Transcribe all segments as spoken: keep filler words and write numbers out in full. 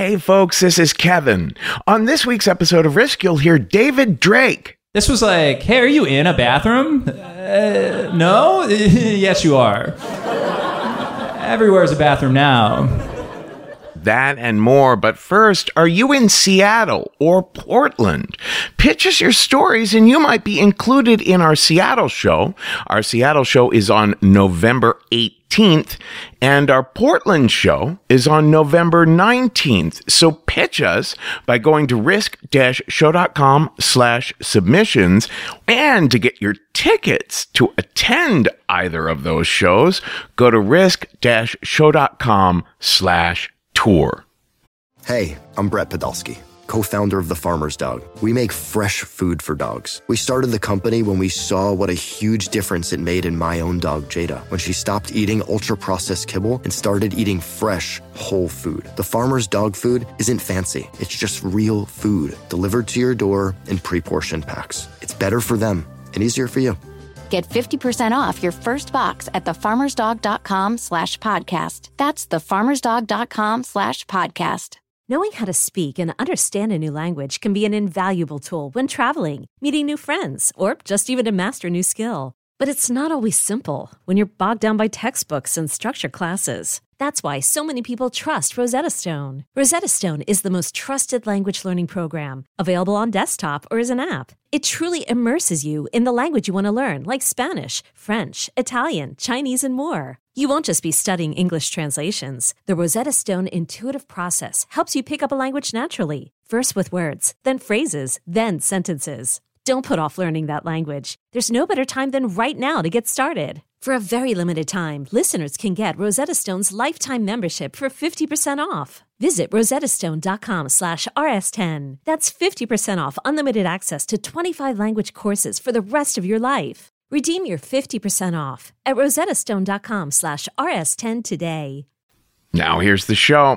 Hey folks, this is Kevin. On this week's episode of Risk, you'll hear David Drake. This was like, hey, are you in a bathroom? Uh, no? Yes, you are. Everywhere's a bathroom now. That and more, but first, are you in Seattle or Portland? Pitch us your stories and you might be included in our Seattle show. Our Seattle show is on November eighteenth, and our Portland show is on November nineteenth. So pitch us by going to risk-show.com slash submissions, and to get your tickets to attend either of those shows, go to risk-show.com slash tour. Hey, I'm Brett Podolsky, co-founder of The Farmer's Dog. We make fresh food for dogs. We started the company when we saw what a huge difference it made in my own dog, Jada, when she stopped eating ultra-processed kibble and started eating fresh, whole food. The Farmer's Dog food isn't fancy. It's just real food delivered to your door in pre-portioned packs. It's better for them and easier for you. Get fifty percent off your first box at thefarmersdog.com slash podcast. That's thefarmersdog.com slash podcast. Knowing how to speak and understand a new language can be an invaluable tool when traveling, meeting new friends, or just even to master a new skill. But it's not always simple when you're bogged down by textbooks and structured classes. That's why so many people trust Rosetta Stone. Rosetta Stone is the most trusted language learning program, available on desktop or as an app. It truly immerses you in the language you want to learn, like Spanish, French, Italian, Chinese, and more. You won't just be studying English translations. The Rosetta Stone intuitive process helps you pick up a language naturally, first with words, then phrases, then sentences. Don't put off learning that language. There's no better time than right now to get started. For a very limited time, listeners can get Rosetta Stone's lifetime membership for fifty percent off. Visit rosettastone.com slash rs10. That's fifty percent off unlimited access to twenty-five language courses for the rest of your life. Redeem your fifty percent off at rosettastone.com slash rs10 today. Now here's the show.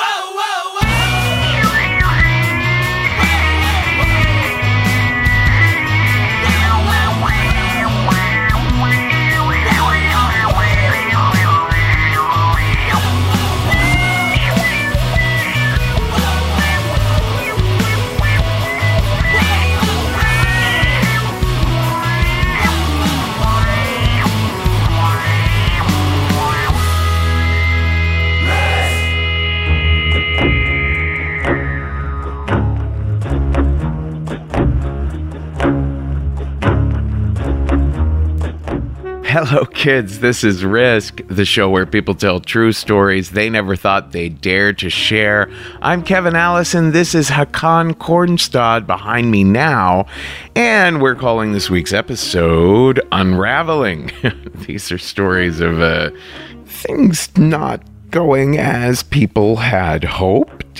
Hello, kids. This is Risk, the show where people tell true stories they never thought they'd dare to share. I'm Kevin Allison. This is Hakan Kornstad behind me now, and we're calling this week's episode Unraveling. These are stories of uh, things not going as people had hoped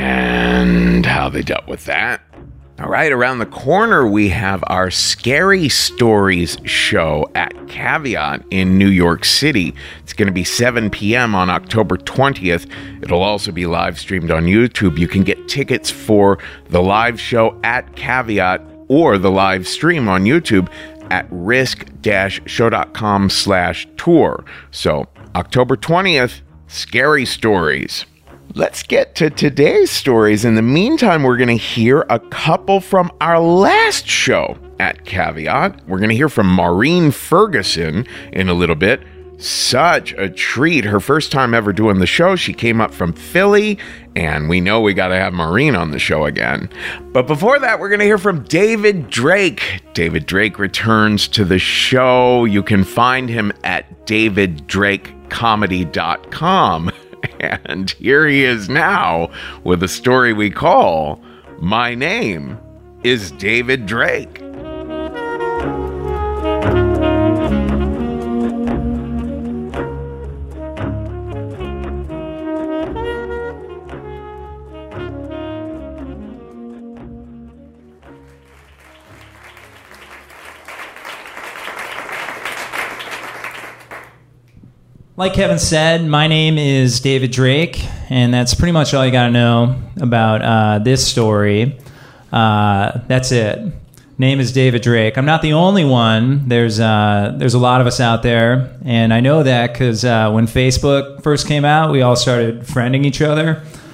and how they dealt with that. All right, around the corner, we have our Scary Stories show at Caveat in New York City. It's going to be seven p.m. on October twentieth. It'll also be live streamed on YouTube. You can get tickets for the live show at Caveat or the live stream on YouTube at risk-show.com slash tour. So, October twentieth, Scary Stories. Let's get to today's stories. In the meantime, we're going to hear a couple from our last show at Caveat. We're going to hear from Maureen Ferguson in a little bit. Such a treat. Her first time ever doing the show. She came up from Philly, and we know we got to have Maureen on the show again. But before that, we're going to hear from David Drake. David Drake returns to the show. You can find him at david drake comedy dot com. And here he is now with a story we call My Name is David Drake. Like Kevin said, my name is David Drake, and that's pretty much all you got to know about uh, this story. Uh, that's it. Name is David Drake. I'm not the only one. There's uh, there's a lot of us out there, and I know that because uh, when Facebook first came out, we all started friending each other.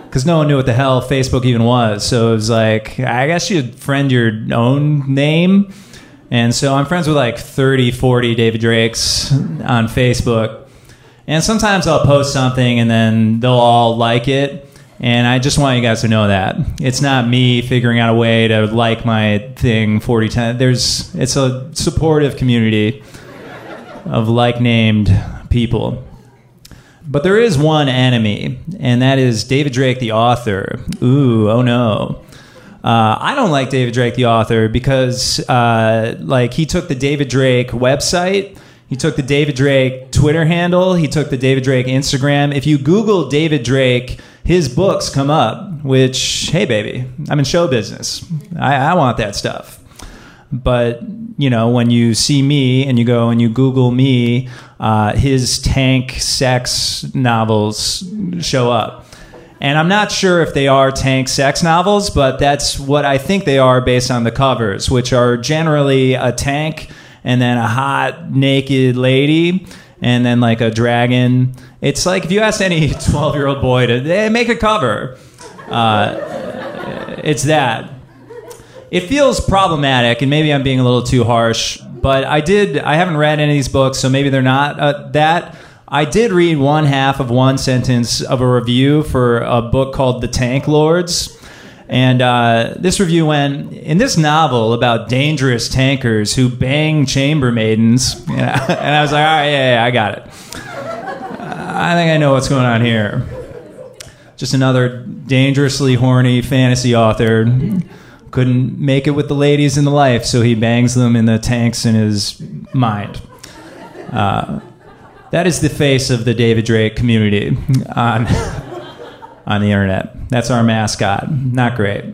because no one knew what the hell Facebook even was. So it was like, I guess you'd friend your own name. And so I'm friends with like thirty, forty David Drakes on Facebook. And sometimes I'll post something and then they'll all like it. And I just want you guys to know that. It's not me figuring out a way to like my thing forty times. There's, it's a supportive community of like-named people. But there is one enemy, and that is David Drake, the author. Ooh, oh no. Uh, I don't like David Drake, the author, because uh, like he took the David Drake website, he took the David Drake Twitter handle, he took the David Drake Instagram. If you Google David Drake, his books come up, which, hey baby, I'm in show business. I, I want that stuff. But, you know, when you see me and you go and you Google me, uh, his tank sex novels show up. And I'm not sure if they are tank sex novels, but that's what I think they are based on the covers, which are generally a tank and then a hot naked lady and then like a dragon. It's like if you asked any twelve-year-old boy to hey, make a cover, uh, it's that. It feels problematic, and maybe I'm being a little too harsh, but I did. I haven't read any of these books, so maybe they're not uh, that. I did read one half of one sentence of a review for a book called The Tank Lords, and uh, this review went, in this novel about dangerous tankers who bang chambermaidens, and I, and I was like, all right, yeah, yeah, I got it. I think I know what's going on here. Just another dangerously horny fantasy author. Couldn't make it with the ladies in the life, so he bangs them in the tanks in his mind. Uh, that is the face of the David Drake community on, on the internet. That's our mascot. Not great.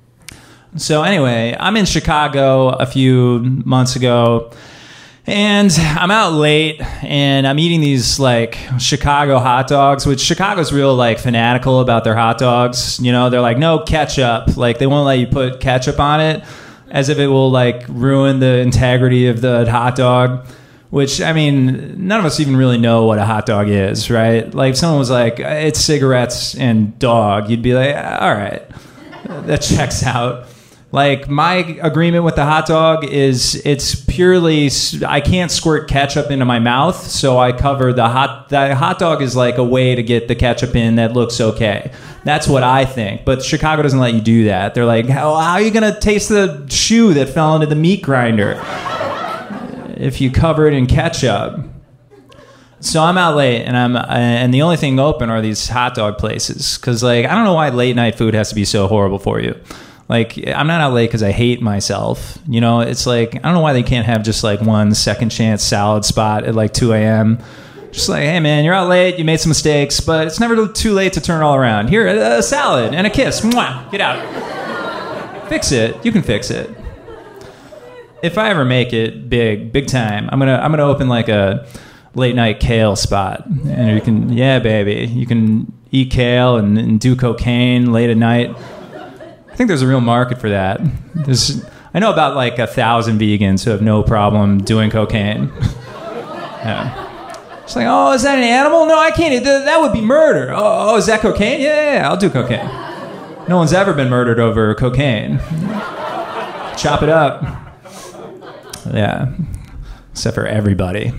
So anyway, I'm in Chicago a few months ago, and I'm out late, and I'm eating these, like, Chicago hot dogs, which Chicago's real, like, fanatical about their hot dogs. You know, they're like, no ketchup. Like, they won't let you put ketchup on it, as if it will, like, ruin the integrity of the hot dog, which, I mean, none of us even really know what a hot dog is, right? Like, if someone was like, it's cigarettes and dog, you'd be like, all right, that checks out. Like, my agreement with the hot dog is it's purely, I can't squirt ketchup into my mouth, so I cover the hot, the hot dog is like a way to get the ketchup in that looks okay. That's what I think. But Chicago doesn't let you do that. They're like, how, how are you going to taste the shoe that fell into the meat grinder if you cover it in ketchup? So I'm out late, and I'm and the only thing open are these hot dog places. Because, like, I don't know why late night food has to be so horrible for you. Like, I'm not out late because I hate myself. You know, it's like, I don't know why they can't have just, like, one second chance salad spot at, like, two a.m. Just like, hey, man, you're out late. You made some mistakes, but it's never too late to turn it all around. Here, a, a salad and a kiss. Mwah, get out. Fix it. You can fix it. If I ever make it big, big time, I'm going to I'm gonna open, like, a late night kale spot. And you can, yeah, baby, you can eat kale and, and do cocaine late at night. I think there's a real market for that. There's, I know about like a thousand vegans who have no problem doing cocaine. Yeah. It's like, oh, is that an animal? No, I can't. That would be murder. Oh, oh, is that cocaine? Yeah, yeah, yeah, I'll do cocaine. No one's ever been murdered over cocaine. Chop it up. Yeah, except for everybody.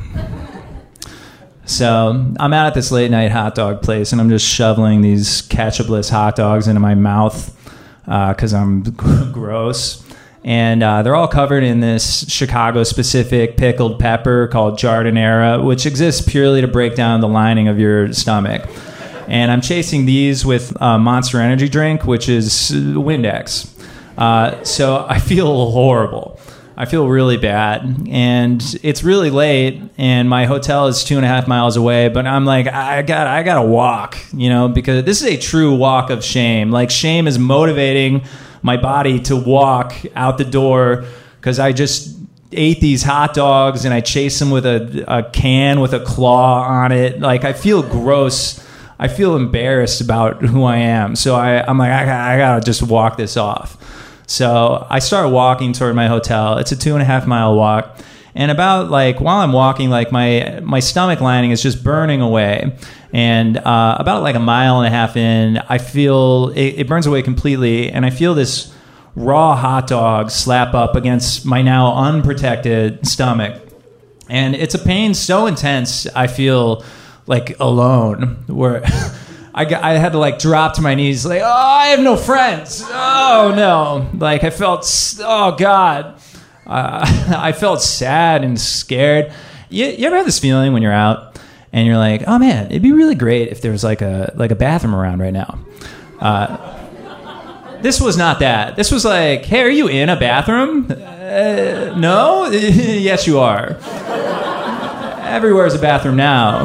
So I'm out at this late night hot dog place, and I'm just shoveling these ketchupless hot dogs into my mouth. Because uh, I'm g- gross. And uh, they're all covered in this Chicago-specific pickled pepper called Jardinera, which exists purely to break down the lining of your stomach. And I'm chasing these with a Monster Energy drink, which is Windex. Uh, so I feel horrible. I feel really bad. And it's really late, and my hotel is two and a half miles away, but I'm like, I got I got to walk, you know, because this is a true walk of shame. Like, shame is motivating my body to walk out the door because I just ate these hot dogs and I chased them with a, a can with a claw on it. Like, I feel gross. I feel embarrassed about who I am. So I, I'm like, I, I got to just walk this off. So I start walking toward my hotel. It's a two and a half mile walk. And about like while I'm walking, like my my stomach lining is just burning away. And uh, about like a mile and a half in, I feel it, it burns away completely, and I feel this raw hot dog slap up against my now unprotected stomach. And it's a pain so intense, I feel like alone, where I, got, I had to like drop to my knees, like, oh, I have no friends. Oh, no. Like I felt, oh, God. Uh, I felt sad and scared. You, you ever have this feeling when you're out and you're like, oh, man, it'd be really great if there was like a, like a bathroom around right now. Uh, this was not that. This was like, hey, are you in a bathroom? Uh, no? Yes, you are. Everywhere is a bathroom now.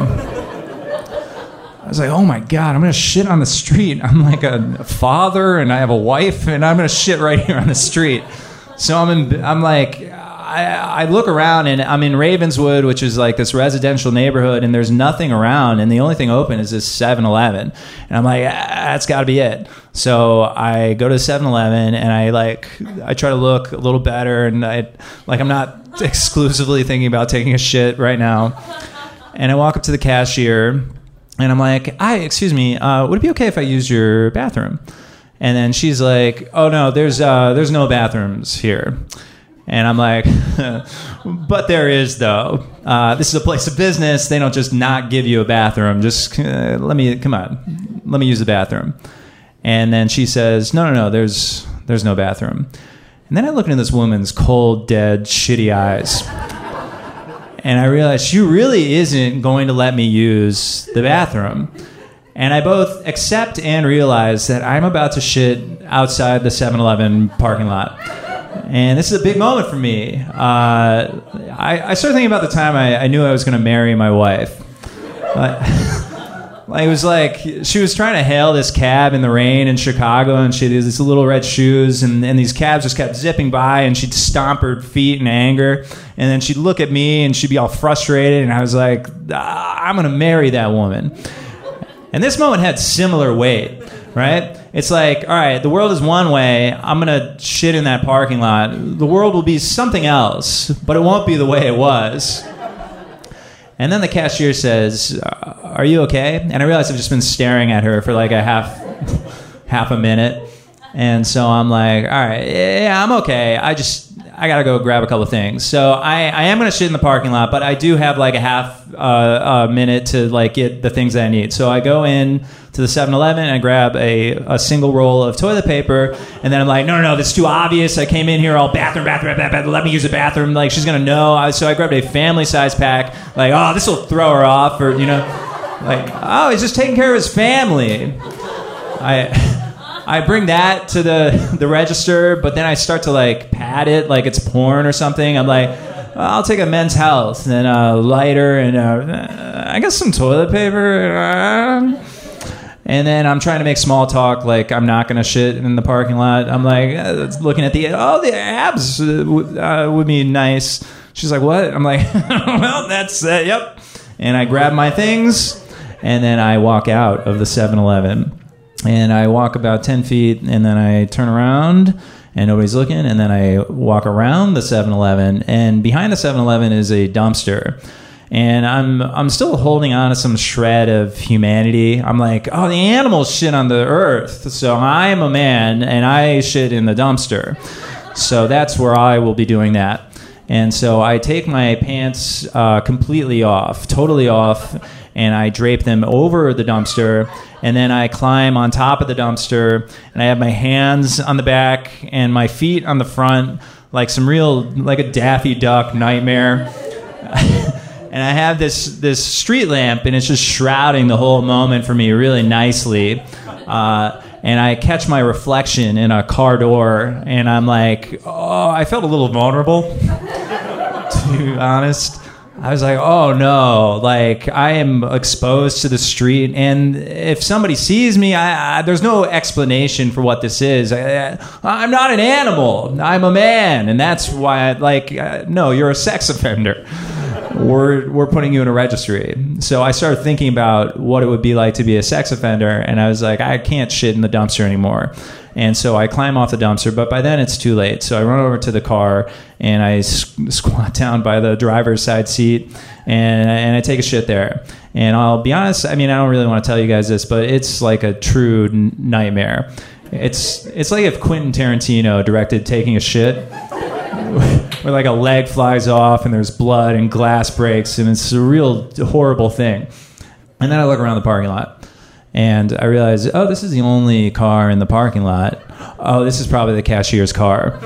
I was like, oh my God, I'm going to shit on the street. I'm like a father and I have a wife and I'm going to shit right here on the street. So I'm in, I'm like, I, I look around and I'm in Ravenswood, which is like this residential neighborhood, and there's nothing around, and the only thing open is this seven eleven. And I'm like, ah, that's got to be it. So I go to seven eleven and I like, I try to look a little better, and I like, I'm not exclusively thinking about taking a shit right now. And I walk up to the cashier and I'm like, hi, excuse me, uh, would it be okay if I used your bathroom? And then she's like, oh no, there's uh, there's no bathrooms here. And I'm like, but there is though. Uh, this is a place of business. They don't just not give you a bathroom. Just uh, let me, come on, let me use the bathroom. And then she says, no, no, no, there's there's no bathroom. And then I look into this woman's cold, dead, shitty eyes. And I realize she really isn't going to let me use the bathroom. And I both accept and realize that I'm about to shit outside the seven eleven parking lot. And this is a big moment for me. Uh, I, I started thinking about the time I, I knew I was going to marry my wife. But, like, it was like she was trying to hail this cab in the rain in Chicago, and she had these little red shoes, and, and these cabs just kept zipping by, and she'd stomp her feet in anger. And then she'd look at me, and she'd be all frustrated, and I was like, ah, I'm going to marry that woman. And this moment had similar weight, right? It's like, all right, the world is one way. I'm going to shit in that parking lot. The world will be something else, but it won't be the way it was. And then the cashier says, are you okay? And I realized I've just been staring at her for like a half half a minute. And so I'm like, all right, yeah, I'm okay. I just, I got to go grab a couple of things. So I, I am going to shit in the parking lot, but I do have like a half uh, a minute to like get the things that I need. So I go in to the seven eleven and I grab a, a single roll of toilet paper, and then I'm like, no, no, no, that's too obvious. I came in here all bathroom, bathroom, bathroom, bathroom. Let me use the bathroom. Like, she's going to know. So I grabbed a family size pack. Like, oh, this will throw her off, or, you know, like, oh, he's just taking care of his family. I... I bring that to the, the register, but then I start to like pat it like it's porn or something. I'm like, well, I'll take a Men's Health, and then a lighter, and uh, I guess some toilet paper. Uh, and then I'm trying to make small talk like I'm not going to shit in the parking lot. I'm like, uh, looking at the, oh, the abs uh, w- uh, would be nice. She's like, what? I'm like, well, that's, uh, yep. And I grab my things, and then I walk out of the seven eleven. And I walk about ten feet, and then I turn around, and nobody's looking, and then I walk around the seven eleven, and behind the seven eleven is a dumpster. And I'm I'm still holding on to some shred of humanity. I'm like, oh, the animals shit on the earth, so I'm a man, and I shit in the dumpster. So that's where I will be doing that. And so I take my pants uh, completely off, totally off, and I drape them over the dumpster, and then I climb on top of the dumpster, and I have my hands on the back and my feet on the front, like some real, like a Daffy Duck nightmare. And I have this this street lamp, and it's just shrouding the whole moment for me really nicely. Uh, and I catch my reflection in a car door, and I'm like, oh, I felt a little vulnerable, to be honest. I was like, oh no, like I am exposed to the street, and if somebody sees me, I, I, there's no explanation for what this is. I, I'm not an animal. I'm a man, and that's why, I, like, uh, no, you're a sex offender. we're we're putting you in a registry. So I started thinking about what it would be like to be a sex offender, and I was like, I can't shit in the dumpster anymore. And so I climb off the dumpster, but by then it's too late. So I run over to the car and I squat down by the driver's side seat, and and I take a shit there. And I'll be honest, I mean, I don't really want to tell you guys this, but it's like a true n- nightmare. It's it's like if Quentin Tarantino directed taking a shit, where like a leg flies off and there's blood and glass breaks, and it's a real horrible thing. And then I look around the parking lot. And I realized, oh, this is the only car in the parking lot. Oh, this is probably the cashier's car.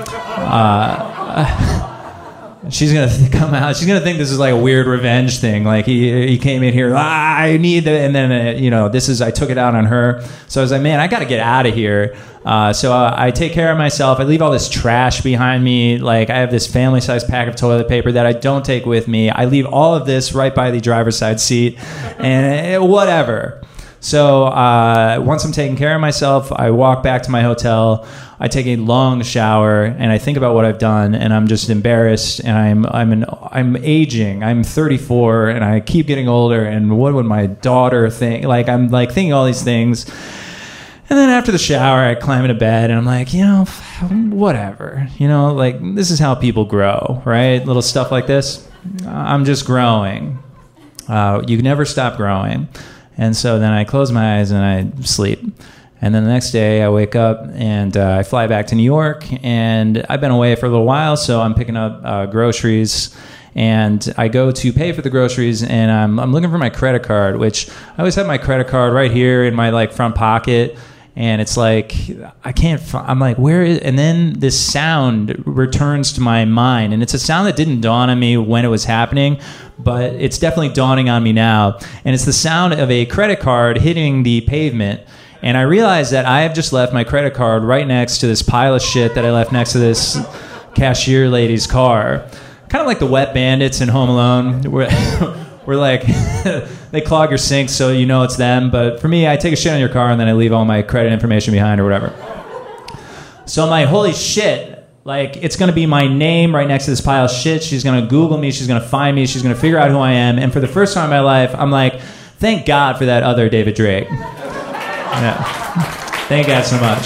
Uh, she's going to come out. She's going to think this is like a weird revenge thing. Like he he came in here, ah, I need the, and then, uh, you know, this is, I took it out on her. So I was like, man, I got to get out of here. Uh, so uh, I take care of myself. I leave all this trash behind me. Like I have this family-sized pack of toilet paper that I don't take with me. I leave all of this right by the driver's side seat and uh, whatever. So uh, once I'm taking care of myself, I walk back to my hotel. I take a long shower and I think about what I've done, and I'm just embarrassed. And I'm I'm an, I'm aging. I'm thirty-four, and I keep getting older. And what would my daughter think? Like I'm like thinking all these things. And then after the shower, I climb into bed and I'm like, you know, whatever. You know, like this is how people grow, right? Little stuff like this. I'm just growing. Uh, you never stop growing. And so then I close my eyes and I sleep. And then the next day I wake up and uh, I fly back to New York. And I've been away for a little while, so I'm picking up uh, groceries. And I go to pay for the groceries, and I'm, I'm looking for my credit card, which I always have my credit card right here in my like front pocket. And it's like, I can't, I'm like, where is, and then this sound returns to my mind. And it's a sound that didn't dawn on me when it was happening, but it's definitely dawning on me now. And it's the sound of a credit card hitting the pavement. And I realize that I have just left my credit card right next to this pile of shit that I left next to this cashier lady's car. Kind of like the wet bandits in Home Alone, where We're like, they clog your sink so you know it's them. But for me, I take a shit on your car and then I leave all my credit information behind or whatever. So I'm like, holy shit. Like, it's going to be my name right next to this pile of shit. She's going to Google me. She's going to find me. She's going to figure out who I am. And for the first time in my life, I'm like, thank God for that other David Drake. Yeah. Thank God so much.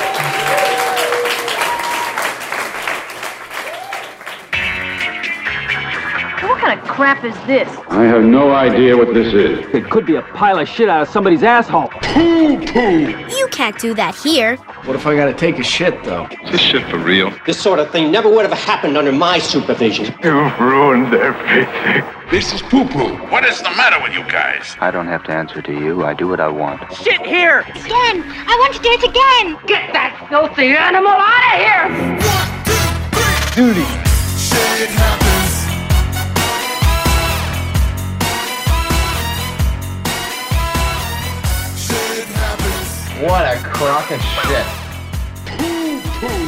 What kind of crap is this? I have no idea what this is. It could be a pile of shit out of somebody's asshole. Poo poo! You can't do that here. What if I gotta take a shit, though? Is this shit for real? This sort of thing never would have happened under my supervision. You've ruined everything. This is poo poo. What is the matter with you guys? I don't have to answer to you. I do what I want. Shit here! Again! I want to do it again! Get that filthy animal out of here! Duty. Shit happens. What a crock of shit. Poo poo.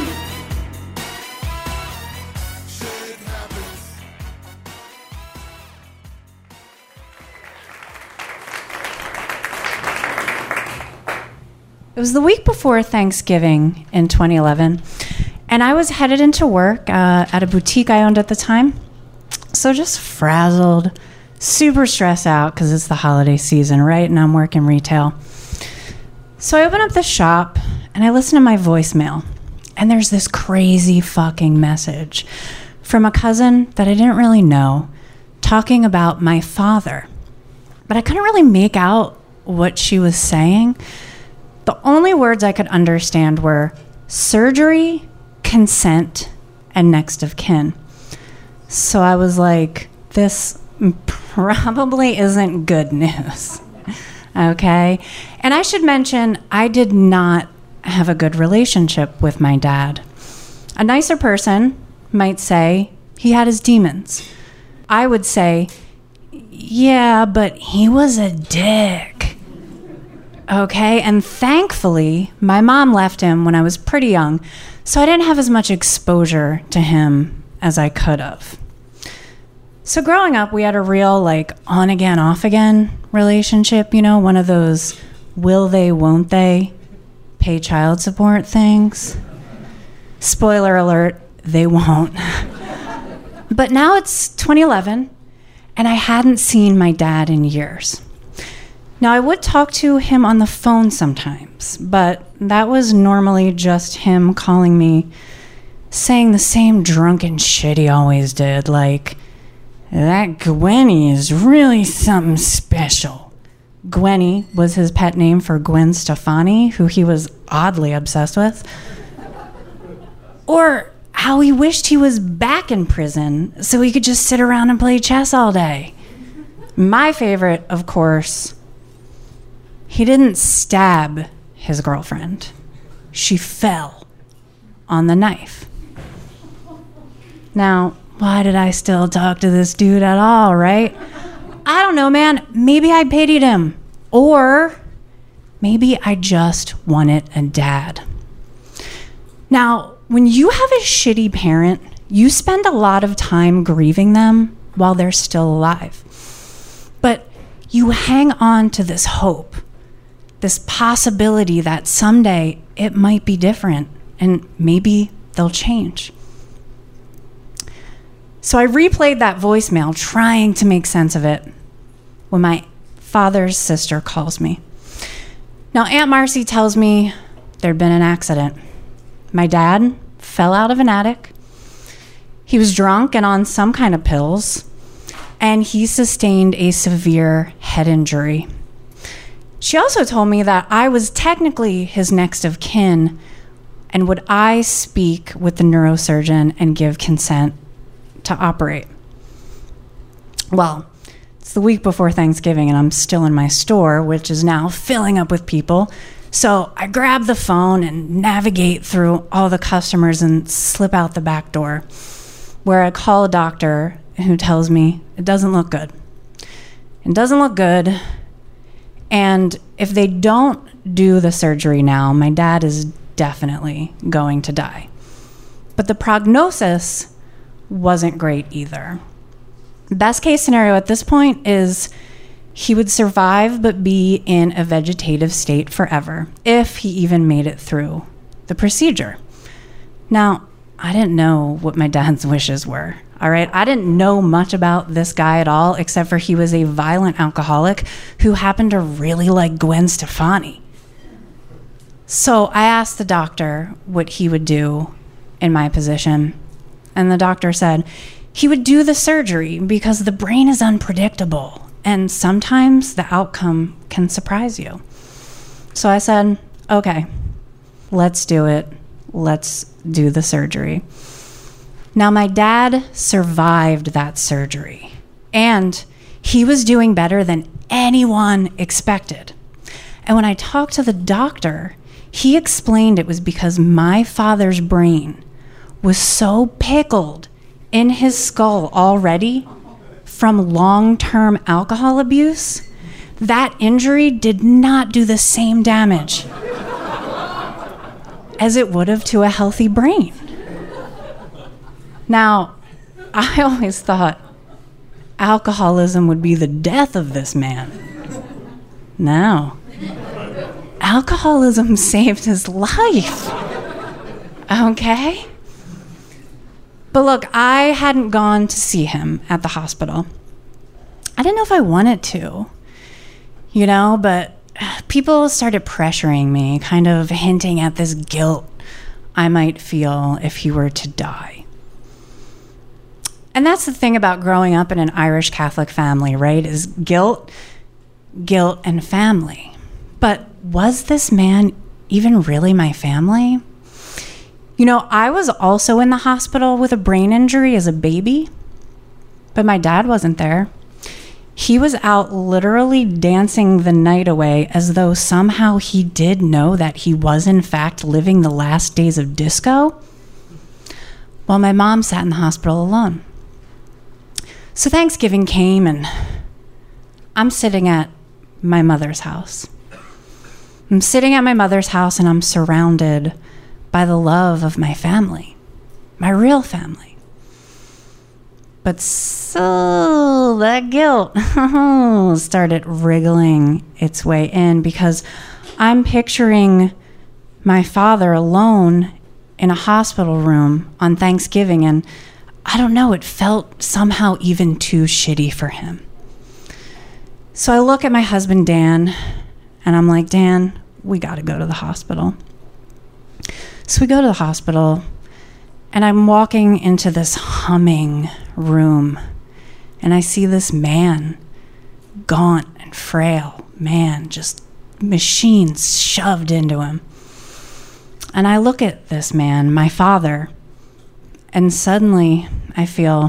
It was the week before Thanksgiving in twenty eleven, and I was headed into work uh, at a boutique I owned at the time. So just frazzled, super stressed out because it's the holiday season, right? And I'm working retail. So I open up the shop and I listen to my voicemail, and there's this crazy fucking message from a cousin that I didn't really know talking about my father. But I couldn't really make out what she was saying. The only words I could understand were surgery, consent, and next of kin. So I was like, this probably isn't good news. Okay? And I should mention, I did not have a good relationship with my dad. A nicer person might say he had his demons. I would say, yeah, but he was a dick. Okay? And thankfully, my mom left him when I was pretty young, so I didn't have as much exposure to him as I could have. So growing up, we had a real, like, on-again, off-again relationship, you know, one of those will they, won't they pay child support things. Spoiler alert, they won't. But now it's twenty eleven, and I hadn't seen my dad in years. Now, I would talk to him on the phone sometimes, but that was normally just him calling me, saying the same drunken shit he always did, like, that Gwenny is really something special. Gwenny was his pet name for Gwen Stefani, who he was oddly obsessed with. Or how he wished he was back in prison so he could just sit around and play chess all day. My favorite, of course, he didn't stab his girlfriend. She fell on the knife. Now, why did I still talk to this dude at all, right? I don't know, man. Maybe I pitied him. Or maybe I just wanted a dad. Now, when you have a shitty parent, you spend a lot of time grieving them while they're still alive. But you hang on to this hope, this possibility that someday it might be different and maybe they'll change. So I replayed that voicemail, trying to make sense of it, when my father's sister calls me. Now, Aunt Marcy tells me there'd been an accident. My dad fell out of an attic. He was drunk and on some kind of pills, and he sustained a severe head injury. She also told me that I was technically his next of kin, and would I speak with the neurosurgeon and give consent to operate. Well, it's the week before Thanksgiving and I'm still in my store, which is now filling up with people. So I grab the phone and navigate through all the customers and slip out the back door, where I call a doctor who tells me it doesn't look good. It doesn't look good. And if they don't do the surgery now, my dad is definitely going to die. But the prognosis wasn't great either. Best case scenario at this point is he would survive but be in a vegetative state forever, if he even made it through the procedure. Now, I didn't know what my dad's wishes were, all right? I didn't know much about this guy at all, except for he was a violent alcoholic who happened to really like Gwen Stefani. So I asked the doctor what he would do in my position. And the doctor said he would do the surgery because the brain is unpredictable and sometimes the outcome can surprise you. So I said, okay, let's do it. Let's do the surgery. Now, my dad survived that surgery, and he was doing better than anyone expected. And when I talked to the doctor, he explained it was because my father's brain was so pickled in his skull already from long-term alcohol abuse, that injury did not do the same damage as it would have to a healthy brain. Now, I always thought alcoholism would be the death of this man. No. Alcoholism saved his life. Okay? But look, I hadn't gone to see him at the hospital. I didn't know if I wanted to, you know, but people started pressuring me, kind of hinting at this guilt I might feel if he were to die. And that's the thing about growing up in an Irish Catholic family, right? Is guilt, guilt, and family. But was this man even really my family? You know, I was also in the hospital with a brain injury as a baby, but my dad wasn't there. He was out literally dancing the night away as though somehow he did know that he was in fact living the last days of disco, while my mom sat in the hospital alone. So Thanksgiving came and I'm sitting at my mother's house. I'm sitting at my mother's house and I'm surrounded by the love of my family, my real family. But so that guilt started wriggling its way in, because I'm picturing my father alone in a hospital room on Thanksgiving, and I don't know, it felt somehow even too shitty for him. So I look at my husband, Dan, and I'm like, Dan, we got to go to the hospital. So we go to the hospital, and I'm walking into this humming room, and I see this man, gaunt and frail, man, just machines shoved into him. And I look at this man, my father, and suddenly I feel,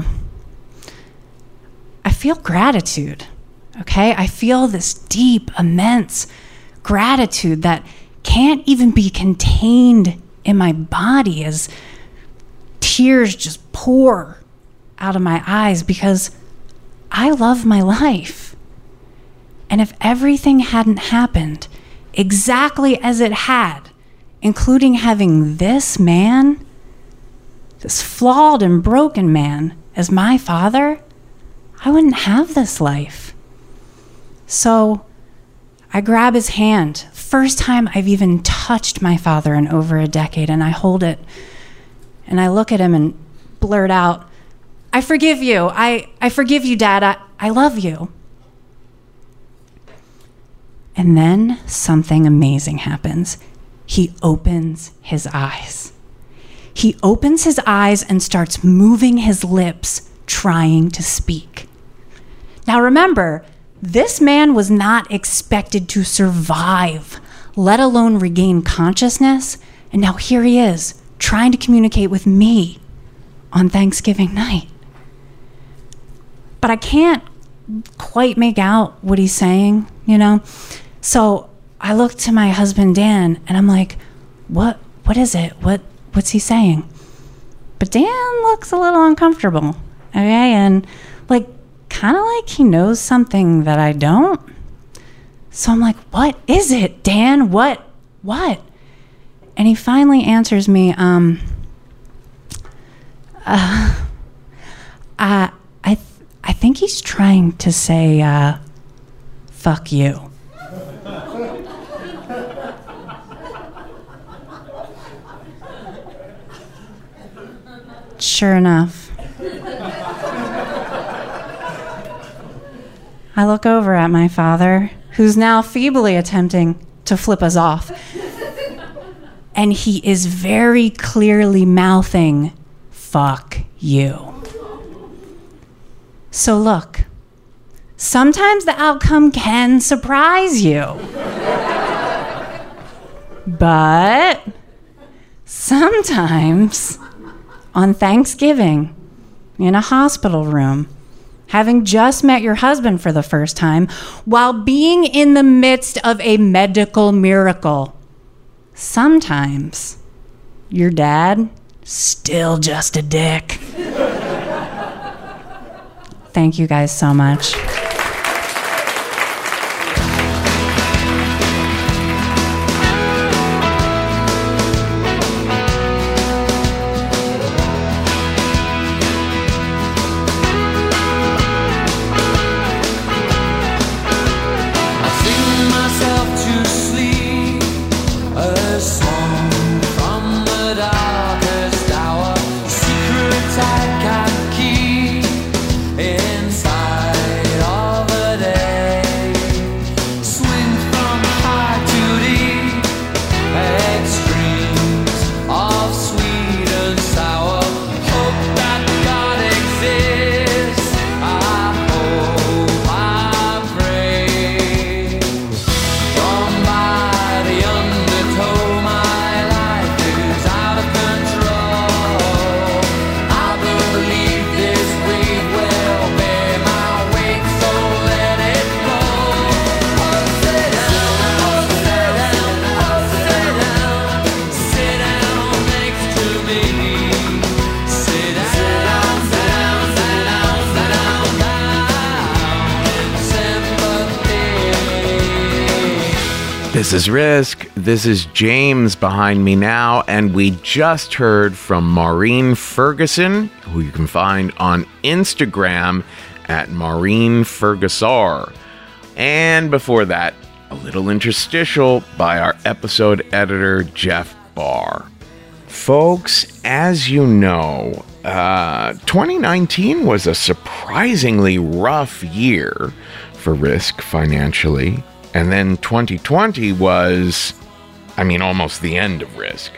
I feel gratitude, okay? I feel this deep, immense gratitude that can't even be contained in my body as tears just pour out of my eyes because I love my life. And if everything hadn't happened exactly as it had, including having this man, this flawed and broken man, as my father, I wouldn't have this life. So I grab his hand. First time I've even touched my father in over a decade, and I hold it, and I look at him and blurt out, I forgive you. I, I forgive you, Dad. I, I love you. And then something amazing happens. He opens his eyes. He opens his eyes and starts moving his lips, trying to speak. Now remember, this man was not expected to survive, let alone regain consciousness. And now here he is, trying to communicate with me on Thanksgiving night. But I can't quite make out what he's saying, you know? So I look to my husband, Dan, and I'm like, what, what is it? What, what's he saying? But Dan looks a little uncomfortable, okay? And like, kind of like he knows something that I don't. So I'm like, what is it, Dan? What, what? And he finally answers me, um, uh, I, I, th- I think he's trying to say, uh, fuck you. Sure enough, I look over at my father, who's now feebly attempting to flip us off. And he is very clearly mouthing, fuck you. So look, sometimes the outcome can surprise you. But sometimes on Thanksgiving, in a hospital room, having just met your husband for the first time, while being in the midst of a medical miracle, sometimes your dad still just a dick. Thank you guys so much. This is Risk. This is James behind me now, and we just heard from Maureen Ferguson, who you can find on Instagram at Maureen Fergusar. And before that, a little interstitial by our episode editor, Jeff Barr. Folks, as you know, uh, twenty nineteen was a surprisingly rough year for Risk financially. And then twenty twenty was, I mean, almost the end of Risk.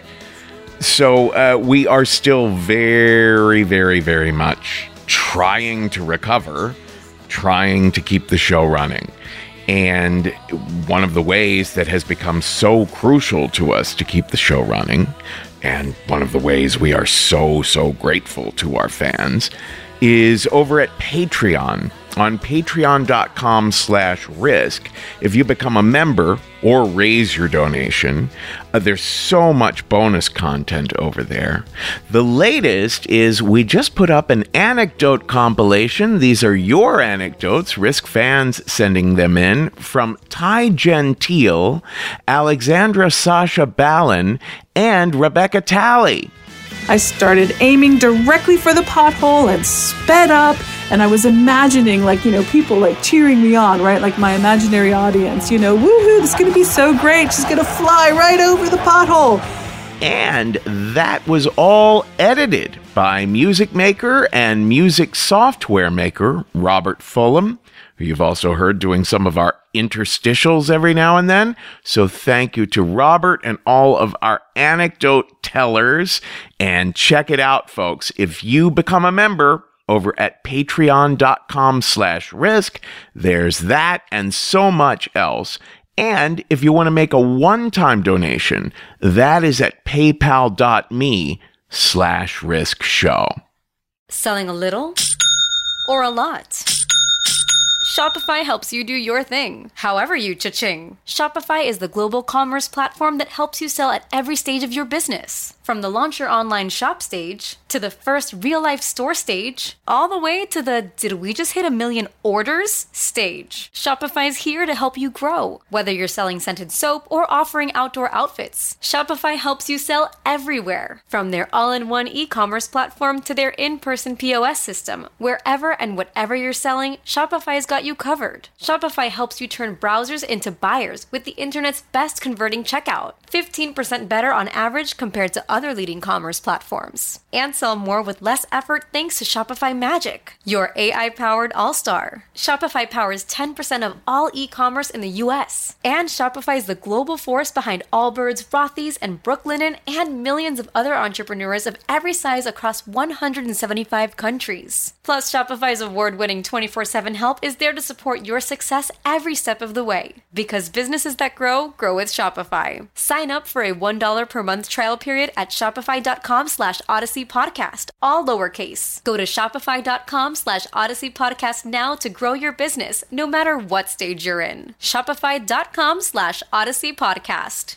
So uh, we are still very, very, very much trying to recover, trying to keep the show running. And one of the ways that has become so crucial to us to keep the show running, and one of the ways we are so, so grateful to our fans, is over at Patreon. On patreon.com slash risk. If you become a member or raise your donation, uh, there's so much bonus content over there. The latest is we just put up an anecdote compilation. These are your anecdotes, Risk fans sending them in, from Ty Gentile, Alexandra Sasha Ballin, and Rebecca Talley. I started aiming directly for the pothole and sped up, and I was imagining, like, you know, people like cheering me on, right? Like my imaginary audience, you know, woohoo, this is going to be so great. She's going to fly right over the pothole. And that was all edited by music maker and music software maker Robert Fulham, who you've also heard doing some of our interstitials every now and then. So thank you to Robert and all of our anecdote tellers. And check it out, folks. If you become a member over at patreon.com slash risk, there's that and so much else. And if you want to make a one-time donation, that is at paypal.me slash risk show. Selling a little or a lot? Shopify helps you do your thing, however you cha-ching. Shopify is the global commerce platform that helps you sell at every stage of your business. From the launch your online shop stage, to the first real-life store stage, all the way to the did we just hit a million orders stage. Shopify's here to help you grow. Whether you're selling scented soap or offering outdoor outfits, Shopify helps you sell everywhere. From their all-in-one e-commerce platform to their in-person P O S system, wherever and whatever you're selling, Shopify's got you covered. Shopify helps you turn browsers into buyers with the internet's best converting checkout. fifteen percent better on average compared to other leading commerce platforms. And sell more with less effort thanks to Shopify Magic, your A I-powered all-star. Shopify powers ten percent of all e-commerce in the U S. And Shopify is the global force behind Allbirds, Rothy's, and Brooklinen, and millions of other entrepreneurs of every size across one hundred seventy-five countries. Plus, Shopify's award-winning twenty-four seven help is there to support your success every step of the way. Because businesses that grow, grow with Shopify. Sign up for a one dollar per month trial period at shopify.com slash Odyssey Podcast, all lowercase. Go to shopify.com slash Odyssey Podcast now to grow your business, no matter what stage you're in. Shopify.com slash Odyssey Podcast.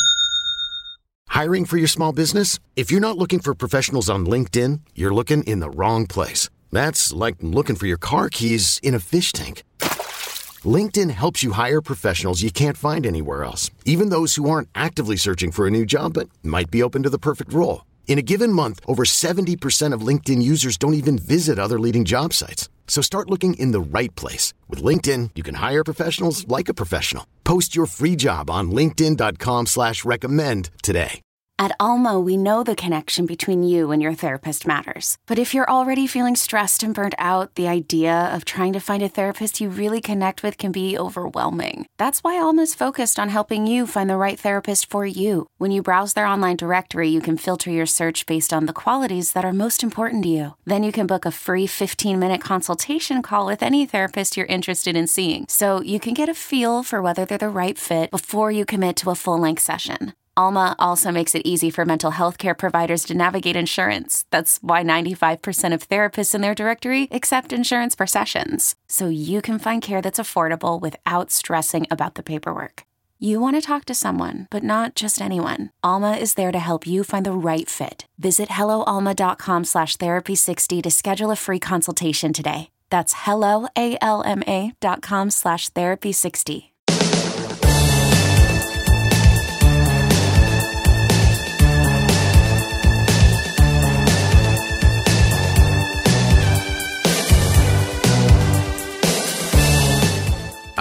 Hiring for your small business? If you're not looking for professionals on LinkedIn, you're looking in the wrong place. That's like looking for your car keys in a fish tank. LinkedIn helps you hire professionals you can't find anywhere else, even those who aren't actively searching for a new job but might be open to the perfect role. In a given month, over seventy percent of LinkedIn users don't even visit other leading job sites. So start looking in the right place. With LinkedIn, you can hire professionals like a professional. Post your free job on linkedin.com slash recommend today. At Alma, we know the connection between you and your therapist matters. But if you're already feeling stressed and burnt out, the idea of trying to find a therapist you really connect with can be overwhelming. That's why Alma's focused on helping you find the right therapist for you. When you browse their online directory, you can filter your search based on the qualities that are most important to you. Then you can book a free fifteen-minute consultation call with any therapist you're interested in seeing, so you can get a feel for whether they're the right fit before you commit to a full-length session. Alma also makes it easy for mental health care providers to navigate insurance. That's why ninety-five percent of therapists in their directory accept insurance for sessions. So you can find care that's affordable without stressing about the paperwork. You want to talk to someone, but not just anyone. Alma is there to help you find the right fit. Visit helloalma.com slash therapy60 to schedule a free consultation today. That's hello, A L M A dot com slash therapy sixty.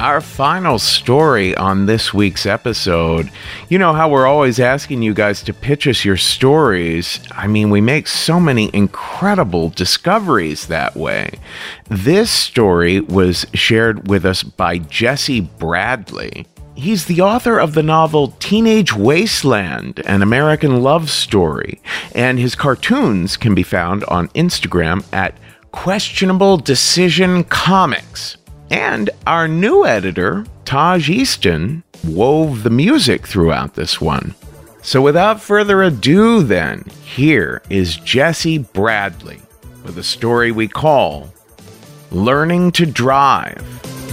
our final story on this week's episode. You know how we're always asking you guys to pitch us your stories. I mean, we make so many incredible discoveries that way. This story was shared with us by Jesse Bradley. He's the author of the novel Teenage Wasteland, an American love story, and his cartoons can be found on Instagram at Questionable Decision Comics. And our new editor, Taj Easton, wove the music throughout this one. So without further ado then, here is Jesse Bradley with a story we call Learning to Drive.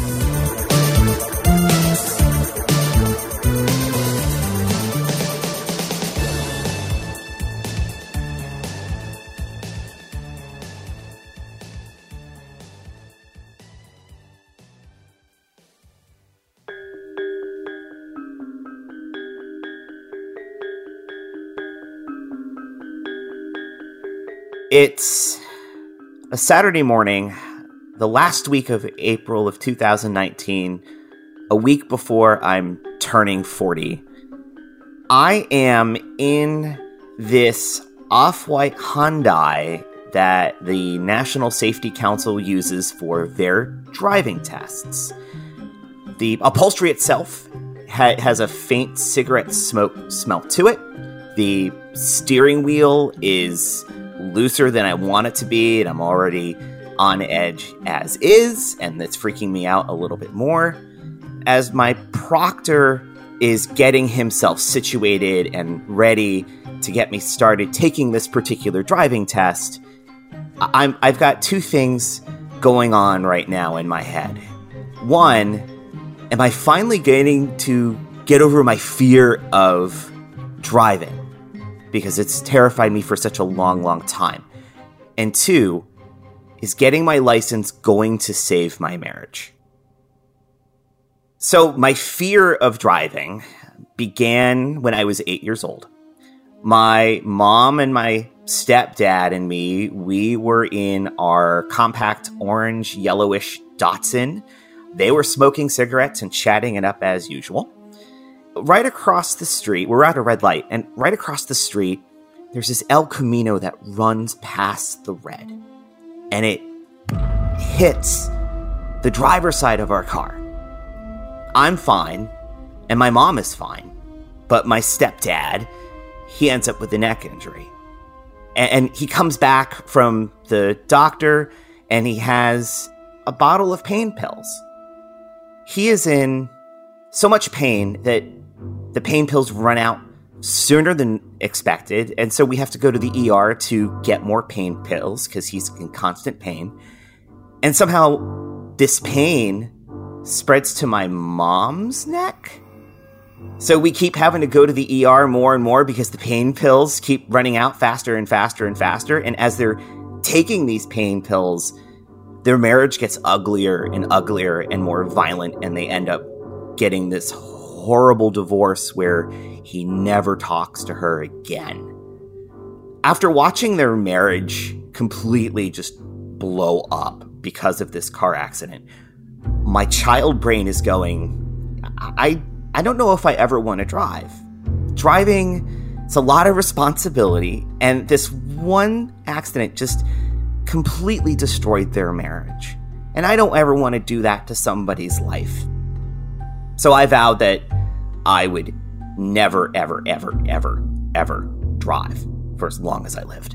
It's a Saturday morning, the last week of April of two thousand nineteen, a week before I'm turning forty. I am in this off-white Hyundai that the National Safety Council uses for their driving tests. The upholstery itself ha- has a faint cigarette smoke smell to it. The steering wheel is looser than I want it to be, and I'm already on edge as is, and that's freaking me out a little bit more. As my proctor is getting himself situated and ready to get me started taking this particular driving test, I'm, I've got two things going on right now in my head. One, am I finally getting to get over my fear of driving? Because it's terrified me for such a long, long time. And two, is getting my license going to save my marriage? So my fear of driving began when I was eight years old. My mom and my stepdad and me, we were in our compact orange, yellowish Datsun. They were smoking cigarettes and chatting it up as usual. Right across the street, we're at a red light, and right across the street, there's this El Camino that runs past the red. And it hits the driver's side of our car. I'm fine, and my mom is fine. But my stepdad, he ends up with a neck injury. And, and he comes back from the doctor, and he has a bottle of pain pills. He is in so much pain that the pain pills run out sooner than expected, and so we have to go to the E R to get more pain pills because he's in constant pain. And somehow this pain spreads to my mom's neck. So we keep having to go to the E R more and more because the pain pills keep running out faster and faster and faster. And as they're taking these pain pills, their marriage gets uglier and uglier and more violent, and they end up getting this horrible divorce where he never talks to her again. After watching their marriage completely just blow up because of this car accident, my child brain is going, I I don't know if I ever want to drive. Driving, it's a lot of responsibility, and this one accident just completely destroyed their marriage. And I don't ever want to do that to somebody's life. So I vowed that I would never, ever, ever, ever, ever drive for as long as I lived.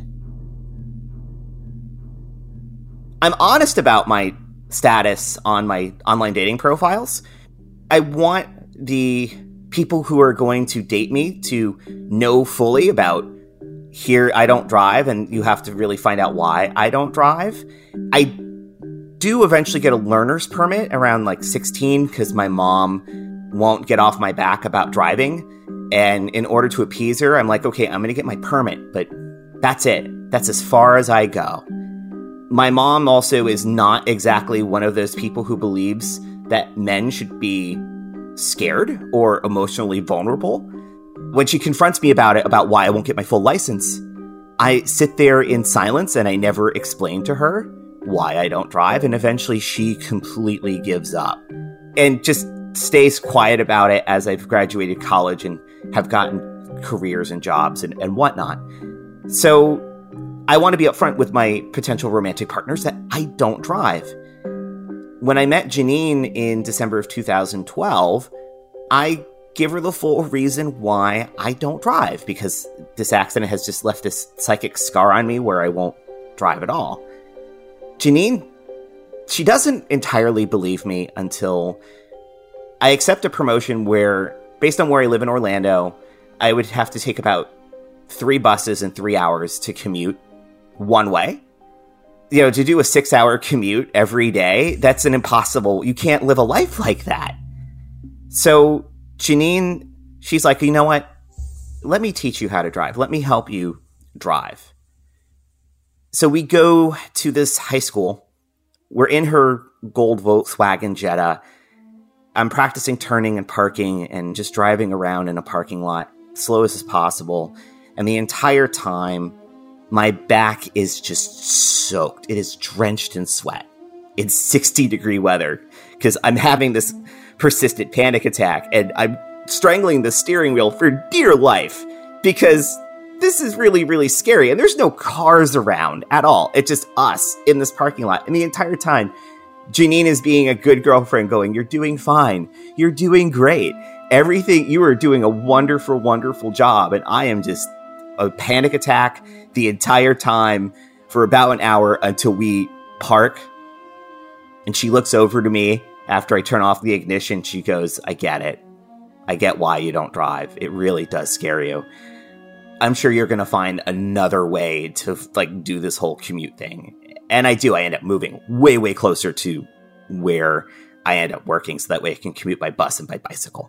I'm honest about my status on my online dating profiles. I want the people who are going to date me to know fully about, here I don't drive, and you have to really find out why I don't drive. I do eventually get a learner's permit around like sixteen because my mom won't get off my back about driving. And in order to appease her, I'm like, okay, I'm going to get my permit, but that's it. That's as far as I go. My mom also is not exactly one of those people who believes that men should be scared or emotionally vulnerable. When she confronts me about it, about why I won't get my full license, I sit there in silence and I never explain to her why I don't drive, and eventually she completely gives up. and just stays quiet about it as I've graduated college and have gotten careers and jobs and, and whatnot. So I want to be upfront with my potential romantic partners that I don't drive. When I met Janine in December of two thousand twelve, I give her the full reason why I don't drive, because this accident has just left this psychic scar on me where I won't drive at all. Janine, she doesn't entirely believe me until I accept a promotion where, based on where I live in Orlando, I would have to take about three buses in three hours to commute one way. You know, to do a six-hour commute every day, that's an impossible... You can't live a life like that. So Janine, she's like, you know what? Let me teach you how to drive. Let me help you drive. So we go to this high school. We're in her gold Volkswagen Jetta. I'm practicing turning and parking and just driving around in a parking lot, slow as possible. And the entire time, my back is just soaked. It is drenched in sweat. It's sixty degree weather because I'm having this persistent panic attack and I'm strangling the steering wheel for dear life because this is really, really scary. And there's no cars around at all. It's just us in this parking lot. And the entire time, Janine is being a good girlfriend going, you're doing fine. You're doing great. Everything, you are doing a wonderful, wonderful job. And I am just a panic attack the entire time for about an hour until we park. And she looks over to me after I turn off the ignition. She goes, I get it. I get why you don't drive. It really does scare you. I'm sure you're going to find another way to like do this whole commute thing. And I do. I end up moving way, way closer to where I end up working so that way I can commute by bus and by bicycle.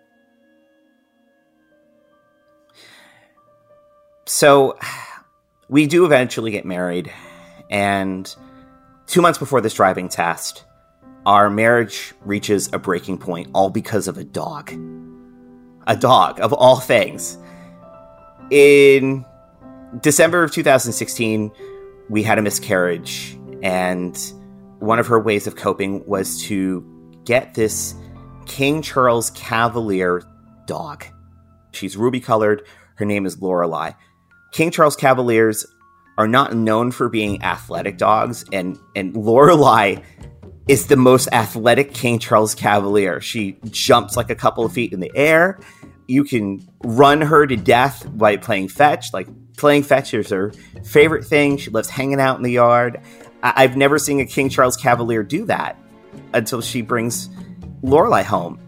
So we do eventually get married, and two months before this driving test, our marriage reaches a breaking point, all because of a dog. A dog, of all things. In December of two thousand sixteen, we had a miscarriage, and one of her ways of coping was to get this King Charles Cavalier dog. She's ruby-colored. Her name is Lorelei. King Charles Cavaliers are not known for being athletic dogs, and, and Lorelei is the most athletic King Charles Cavalier. She jumps like a couple of feet in the air. You can run her to death by playing fetch. Like, playing fetch is her favorite thing. She loves hanging out in the yard. I- I've never seen a King Charles Cavalier do that until she brings Lorelei home.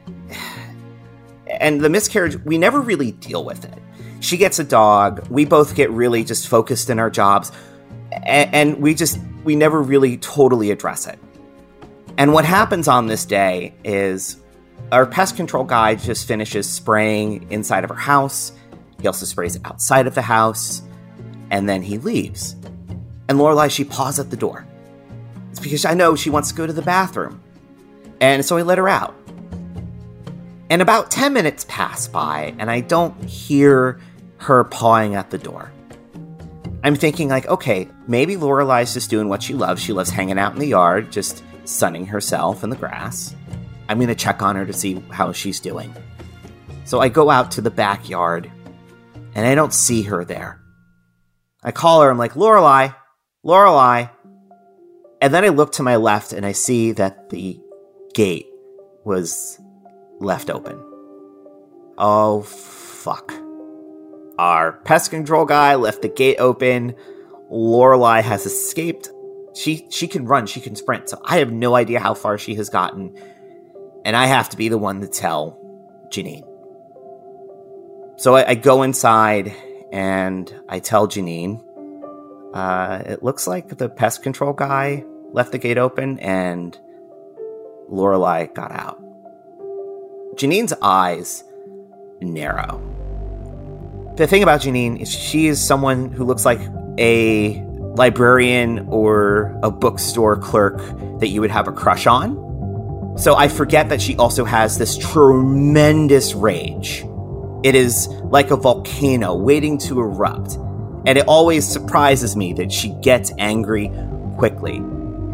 And the miscarriage, we never really deal with it. She gets a dog. We both get really just focused in our jobs. And, and we just, we never really totally address it. And what happens on this day is our pest control guy just finishes spraying inside of her house. He also sprays outside of the house. And then he leaves. And Lorelei, she paws at the door. It's because I know she wants to go to the bathroom. And so I let her out. And about ten minutes pass by, and I don't hear her pawing at the door. I'm thinking like, okay, maybe Lorelei's just doing what she loves. She loves hanging out in the yard, just sunning herself in the grass. I'm going to check on her to see how she's doing. So I go out to the backyard, and I don't see her there. I call her, I'm like, Lorelei, Lorelei. And then I look to my left, and I see that the gate was left open. Oh, fuck. Our pest control guy left the gate open. Lorelei has escaped. She she can run, she can sprint, so I have no idea how far she has gotten. And I have to be the one to tell Janine. So I, I go inside and I tell Janine, uh, it looks like the pest control guy left the gate open and Lorelei got out. Janine's eyes narrow. The thing about Janine is she is someone who looks like a librarian or a bookstore clerk that you would have a crush on. So I forget that she also has this tremendous rage. It is like a volcano waiting to erupt. And it always surprises me that she gets angry quickly.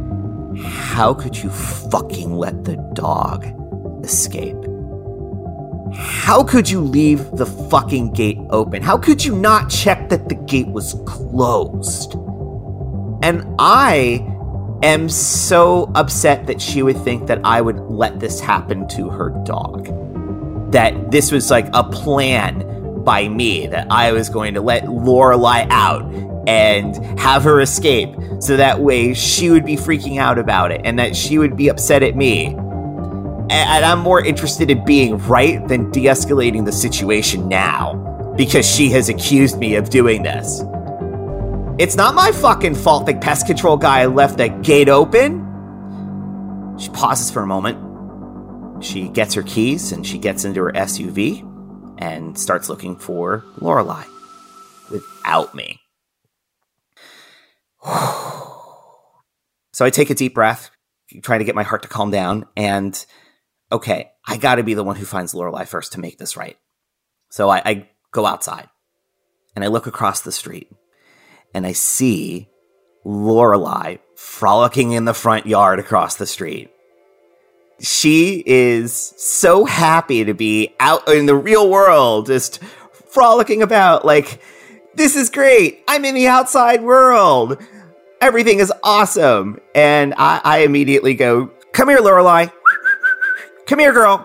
how could you fucking let the dog escape? How could you leave the fucking gate open? How could you not check that the gate was closed? And I am so upset that she would think that I would let this happen to her dog. That this was like a plan by me, that I was going to let Lorelai out and have her escape, so that way she would be freaking out about it and that she would be upset at me. And I'm more interested in being right than de-escalating the situation now, because she has accused me of doing this. It's not my fucking fault the pest control guy left the gate open. She pauses for a moment. She gets her keys and she gets into her S U V and starts looking for Lorelai without me. So I take a deep breath, trying to get my heart to calm down, and okay, I gotta be the one who finds Lorelai first to make this right. So I, I go outside, and I look across the street, and I see Lorelai frolicking in the front yard across the street. She is so happy to be out in the real world, just frolicking about like, this is great. I'm in the outside world. Everything is awesome. And I, I immediately go, come here, Lorelai. Come here, girl.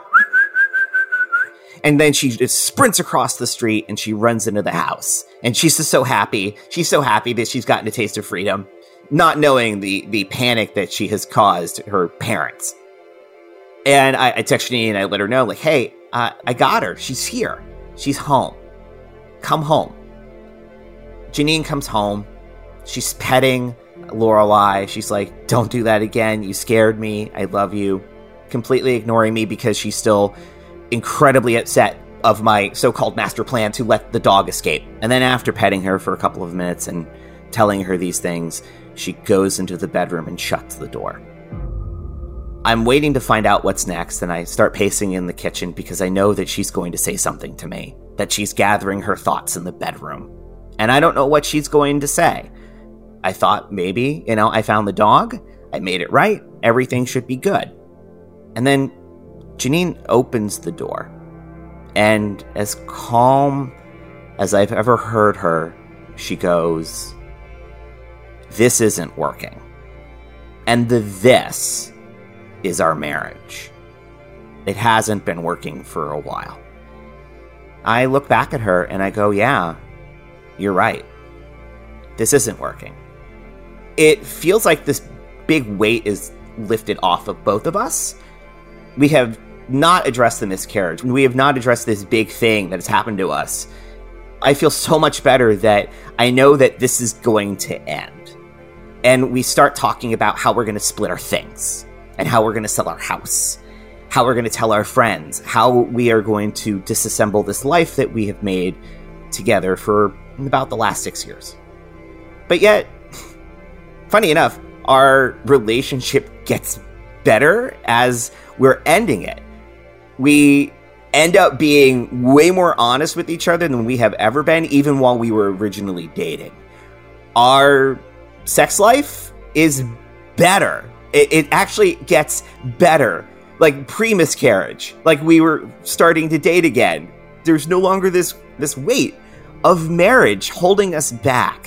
And then she just sprints across the street and she runs into the house. And she's just so happy. She's so happy that she's gotten a taste of freedom, not knowing the, the panic that she has caused her parents. And I, I text Janine and I let her know, like, hey, uh, I got her. She's here. She's home. Come home. Janine comes home. She's petting Lorelai. She's like, don't do that again. You scared me. I love you. Completely ignoring me because she's still incredibly upset of my so-called master plan to let the dog escape. And then after petting her for a couple of minutes and telling her these things, she goes into the bedroom and shuts the door. I'm waiting to find out what's next, and I start pacing in the kitchen because I know that she's going to say something to me, that she's gathering her thoughts in the bedroom. And I don't know what she's going to say. I thought maybe, you know, I found the dog, I made it right, everything should be good. And then Janine opens the door, and as calm as I've ever heard her, she goes, this isn't working. And the this is our marriage. It hasn't been working for a while. I look back at her and I go, yeah, you're right. This isn't working. It feels like this big weight is lifted off of both of us. We have not addressed the miscarriage. We have not addressed this big thing that has happened to us. I feel so much better that I know that this is going to end. And we start talking about how we're going to split our things, and how we're going to sell our house, how we're going to tell our friends, how we are going to disassemble this life that we have made together for about the last six years. But yet, funny enough, our relationship gets better as we're ending it. We end up being way more honest with each other than we have ever been, even while we were originally dating. Our sex life is better. It, it actually gets better, like pre-miscarriage, like we were starting to date again. There's no longer this, this weight of marriage holding us back.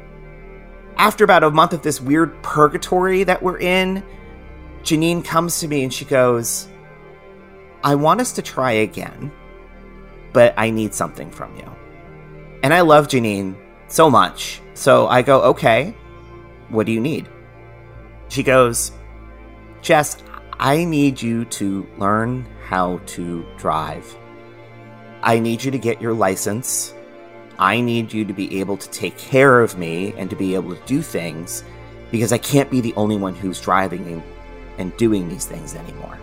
After about a month of this weird purgatory that we're in, Janine comes to me and she goes, I want us to try again, but I need something from you. And I love Janine so much. So I go, okay, what do you need? She goes, Jess, I need you to learn how to drive. I need you to get your license. I need you to be able to take care of me and to be able to do things, because I can't be the only one who's driving and, and doing these things anymore.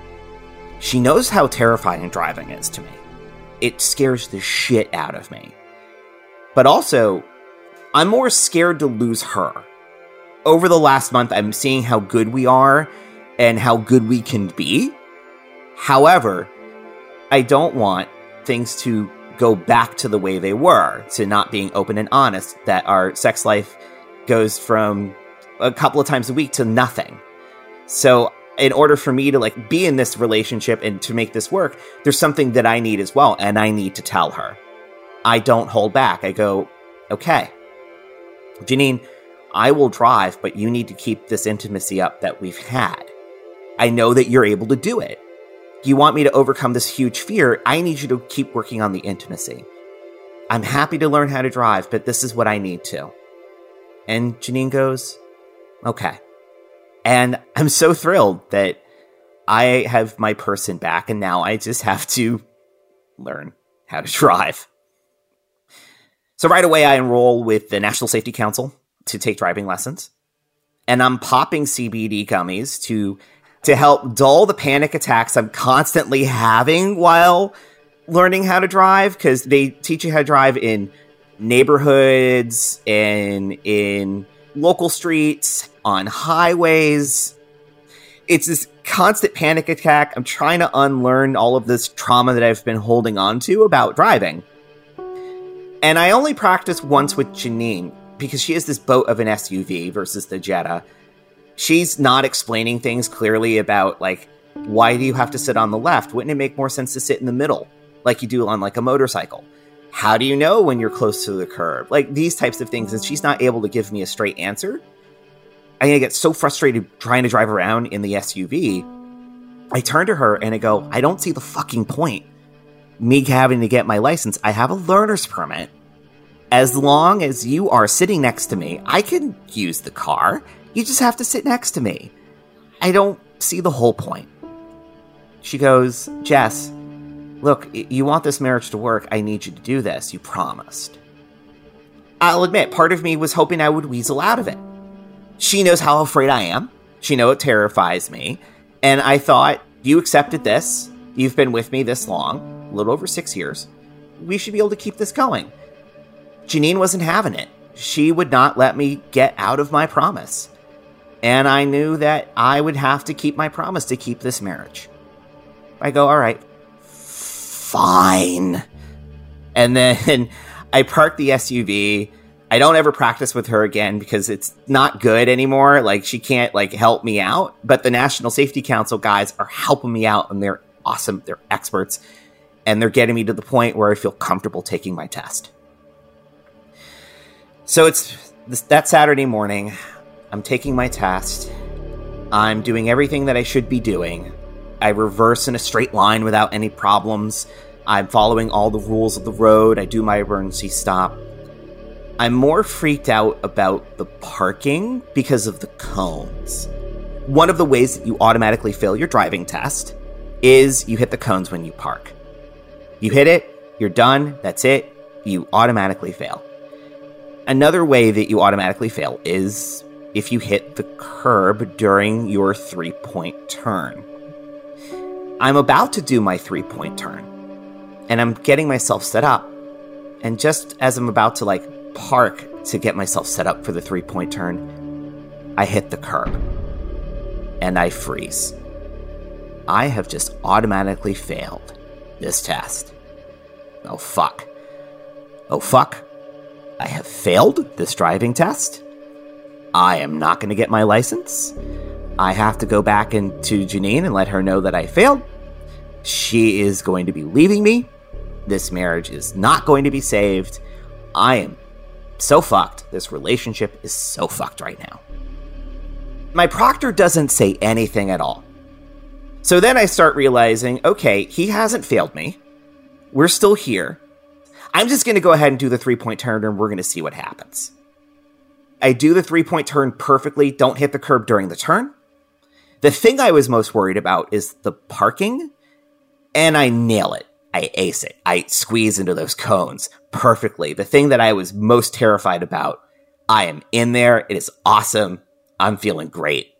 She knows how terrifying driving is to me. It scares the shit out of me. But also, I'm more scared to lose her. Over the last month, I'm seeing how good we are and how good we can be. However, I don't want things to go back to the way they were, to not being open and honest, that our sex life goes from a couple of times a week to nothing. So in order for me to like be in this relationship and to make this work, there's something that I need as well. And I need to tell her. I don't hold back. I go, okay, Janine, I will drive, but you need to keep this intimacy up that we've had. I know that you're able to do it. You want me to overcome this huge fear. I need you to keep working on the intimacy. I'm happy to learn how to drive, but this is what I need to. And Janine goes, okay. And I'm so thrilled that I have my person back, and now I just have to learn how to drive. So right away, I enroll with the National Safety Council to take driving lessons. And I'm popping C B D gummies to, to help dull the panic attacks I'm constantly having while learning how to drive, because they teach you how to drive in neighborhoods and in local streets, on highways. It's this constant panic attack. I'm trying to unlearn all of this trauma that I've been holding on to about driving. And I only practiced once with Janine because she has this boat of an S U V versus the Jetta. She's not explaining things clearly about, like, why do you have to sit on the left? Wouldn't it make more sense to sit in the middle like you do on, like, a motorcycle? How do you know when you're close to the curb? Like, these types of things. And she's not able to give me a straight answer. I get so frustrated trying to drive around in the S U V. I turn to her and I go, I don't see the fucking point. Me having to get my license. I have a learner's permit. As long as you are sitting next to me, I can use the car. You just have to sit next to me. I don't see the whole point. She goes, Jess, look, you want this marriage to work. I need you to do this. You promised. I'll admit, part of me was hoping I would weasel out of it. She knows how afraid I am. She knows it terrifies me. And I thought, you accepted this. You've been with me this long, a little over six years. We should be able to keep this going. Janine wasn't having it. She would not let me get out of my promise. And I knew that I would have to keep my promise to keep this marriage. I go, all right, fine. And then I park the S U V. I don't ever practice with her again because it's not good anymore. Like, she can't, like, help me out. But the National Safety Council guys are helping me out, and they're awesome. They're experts. And they're getting me to the point where I feel comfortable taking my test. So it's this, that Saturday morning. I'm taking my test. I'm doing everything that I should be doing. I reverse in a straight line without any problems. I'm following all the rules of the road. I do my emergency stop. I'm more freaked out about the parking because of the cones. One of the ways that you automatically fail your driving test is you hit the cones when you park. You hit it, you're done, that's it, you automatically fail. Another way that you automatically fail is if you hit the curb during your three-point turn. I'm about to do my three-point turn, and I'm getting myself set up, and just as I'm about to, like, park to get myself set up for the three-point turn, I hit the curb, and I freeze. I have just automatically failed this test. Oh, fuck. Oh, fuck. I have failed this driving test. I am not going to get my license. I have to go back into Janine and let her know that I failed. She is going to be leaving me. This marriage is not going to be saved. I am so fucked. This relationship is so fucked right now. My proctor doesn't say anything at all. So then I start realizing, okay, he hasn't failed me. We're still here. I'm just going to go ahead and do the three-point turn, and we're going to see what happens. I do the three-point turn perfectly, don't hit the curb during the turn. The thing I was most worried about is the parking, and I nail it. I ace it. I squeeze into those cones perfectly. The thing that I was most terrified about, I am in there. It is awesome. I'm feeling great.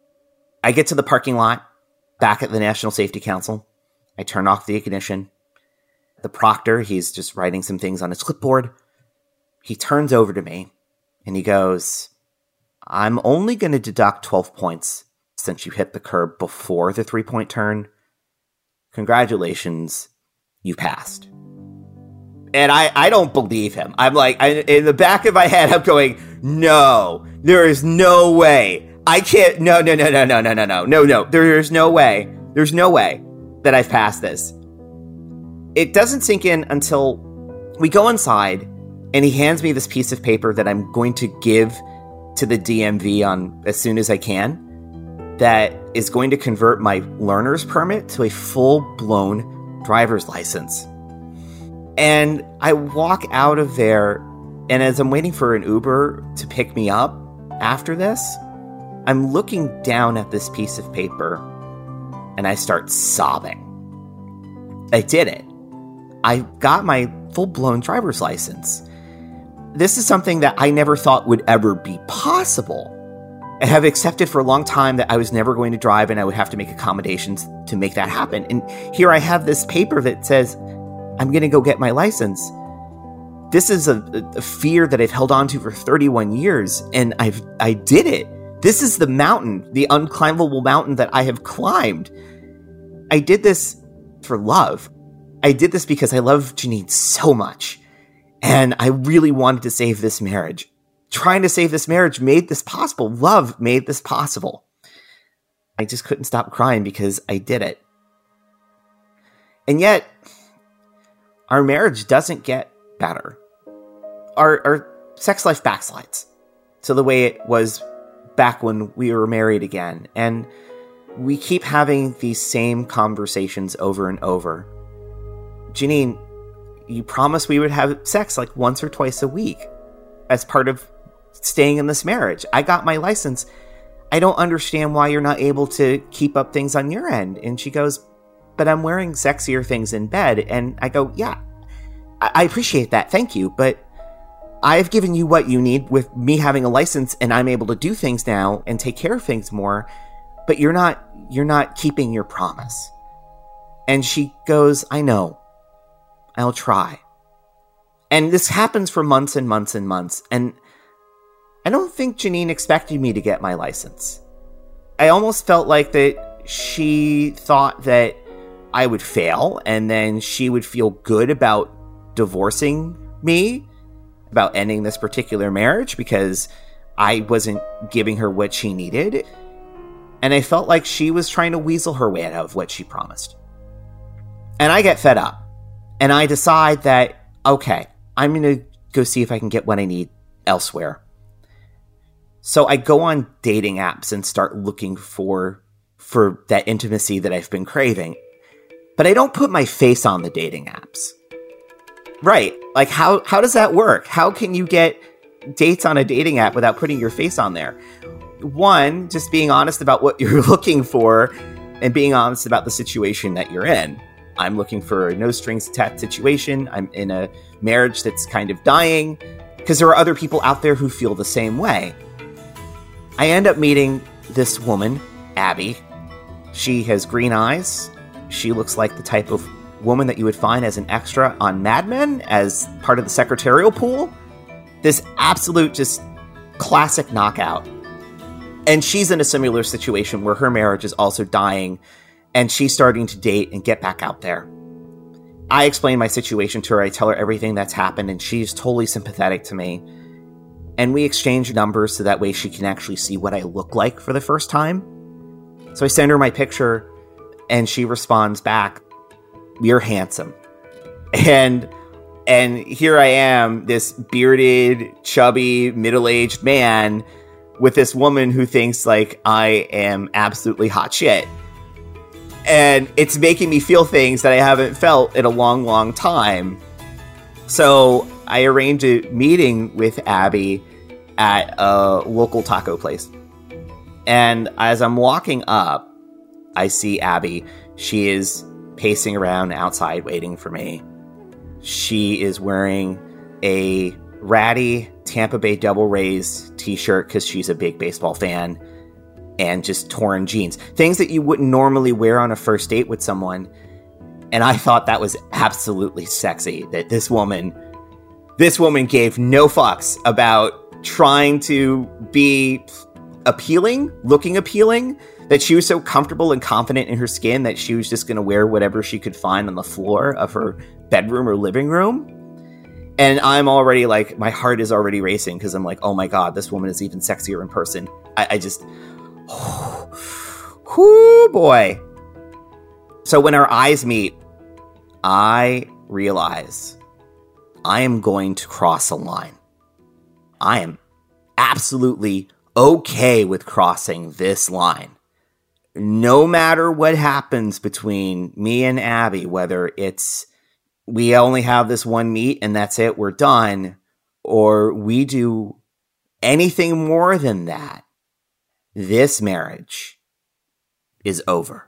I get to the parking lot, back at the National Safety Council. I turn off the ignition. The proctor, he's just writing some things on his clipboard. He turns over to me, and he goes, I'm only going to deduct twelve points since you hit the curb before the three-point turn. Congratulations, you passed. And I, I don't believe him. I'm like, I, in the back of my head, I'm going, no, there is no way I can't. No, no, no, no, no, no, no, no, no, no. There's no way. There's no way that I've passed this. It doesn't sink in until we go inside and he hands me this piece of paper that I'm going to give to the D M V on as soon as I can. That is going to convert my learner's permit to a full-blown driver's license. And I walk out of there, and as I'm waiting for an Uber to pick me up after this, I'm looking down at this piece of paper, and I start sobbing. I did it. I got my full-blown driver's license. This is something that I never thought would ever be possible. I have accepted for a long time that I was never going to drive and I would have to make accommodations to make that happen. And here I have this paper that says, I'm going to go get my license. This is a, a fear that I've held on to for thirty-one years, and I've I did it. This is the mountain, the unclimbable mountain that I have climbed. I did this for love. I did this because I love Janine so much, and I really wanted to save this marriage. Trying to save this marriage made this possible. Love made this possible. I just couldn't stop crying because I did it. And yet, our marriage doesn't get better. Our, our sex life backslides to the way it was back when we were married again. And we keep having these same conversations over and over. Janine, you promised we would have sex like once or twice a week as part of staying in this marriage. I got my license. I don't understand why you're not able to keep up things on your end. And she goes, but I'm wearing sexier things in bed. And I go, yeah, I, I appreciate that. Thank you. But I've given you what you need with me having a license, and I'm able to do things now and take care of things more. But you're not, you're not keeping your promise. And she goes, I know. I'll try. And this happens for months and months and months. And I don't think Janine expected me to get my license. I almost felt like that she thought that I would fail, and then she would feel good about divorcing me, about ending this particular marriage because I wasn't giving her what she needed. And I felt like she was trying to weasel her way out of what she promised. And I get fed up. And I decide that, okay, I'm going to go see if I can get what I need elsewhere. So I go on dating apps and start looking for for that intimacy that I've been craving. But I don't put my face on the dating apps. Right. Like, how, how does that work? How can you get dates on a dating app without putting your face on there? One, just being honest about what you're looking for and being honest about the situation that you're in. I'm looking for a no strings attached situation. I'm in a marriage that's kind of dying because there are other people out there who feel the same way. I end up meeting this woman, Abby. She has green eyes. She looks like the type of woman that you would find as an extra on Mad Men as part of the secretarial pool. This absolute just classic knockout. And she's in a similar situation where her marriage is also dying and she's starting to date and get back out there. I explain my situation to her. I tell her everything that's happened and she's totally sympathetic to me. And we exchange numbers so that way she can actually see what I look like for the first time. So I send her my picture and she responds back, "You're handsome." And and here I am, this bearded, chubby, middle-aged man with this woman who thinks like I am absolutely hot shit. And it's making me feel things that I haven't felt in a long, long time. So I arranged a meeting with Abby at a local taco place. And as I'm walking up, I see Abby. She is pacing around outside waiting for me. She is wearing a ratty Tampa Bay Devil Rays t-shirt because she's a big baseball fan, and just torn jeans. Things that you wouldn't normally wear on a first date with someone. And I thought that was absolutely sexy, that this woman, this woman gave no fucks about trying to be appealing, looking appealing, that she was so comfortable and confident in her skin that she was just going to wear whatever she could find on the floor of her bedroom or living room. And I'm already like, my heart is already racing because I'm like, oh my God, this woman is even sexier in person. I, I just, whoo boy. So when our eyes meet, I realize I am going to cross a line. I am absolutely okay with crossing this line. No matter what happens between me and Abby, whether it's we only have this one meet and that's it, we're done, or we do anything more than that, this marriage is over.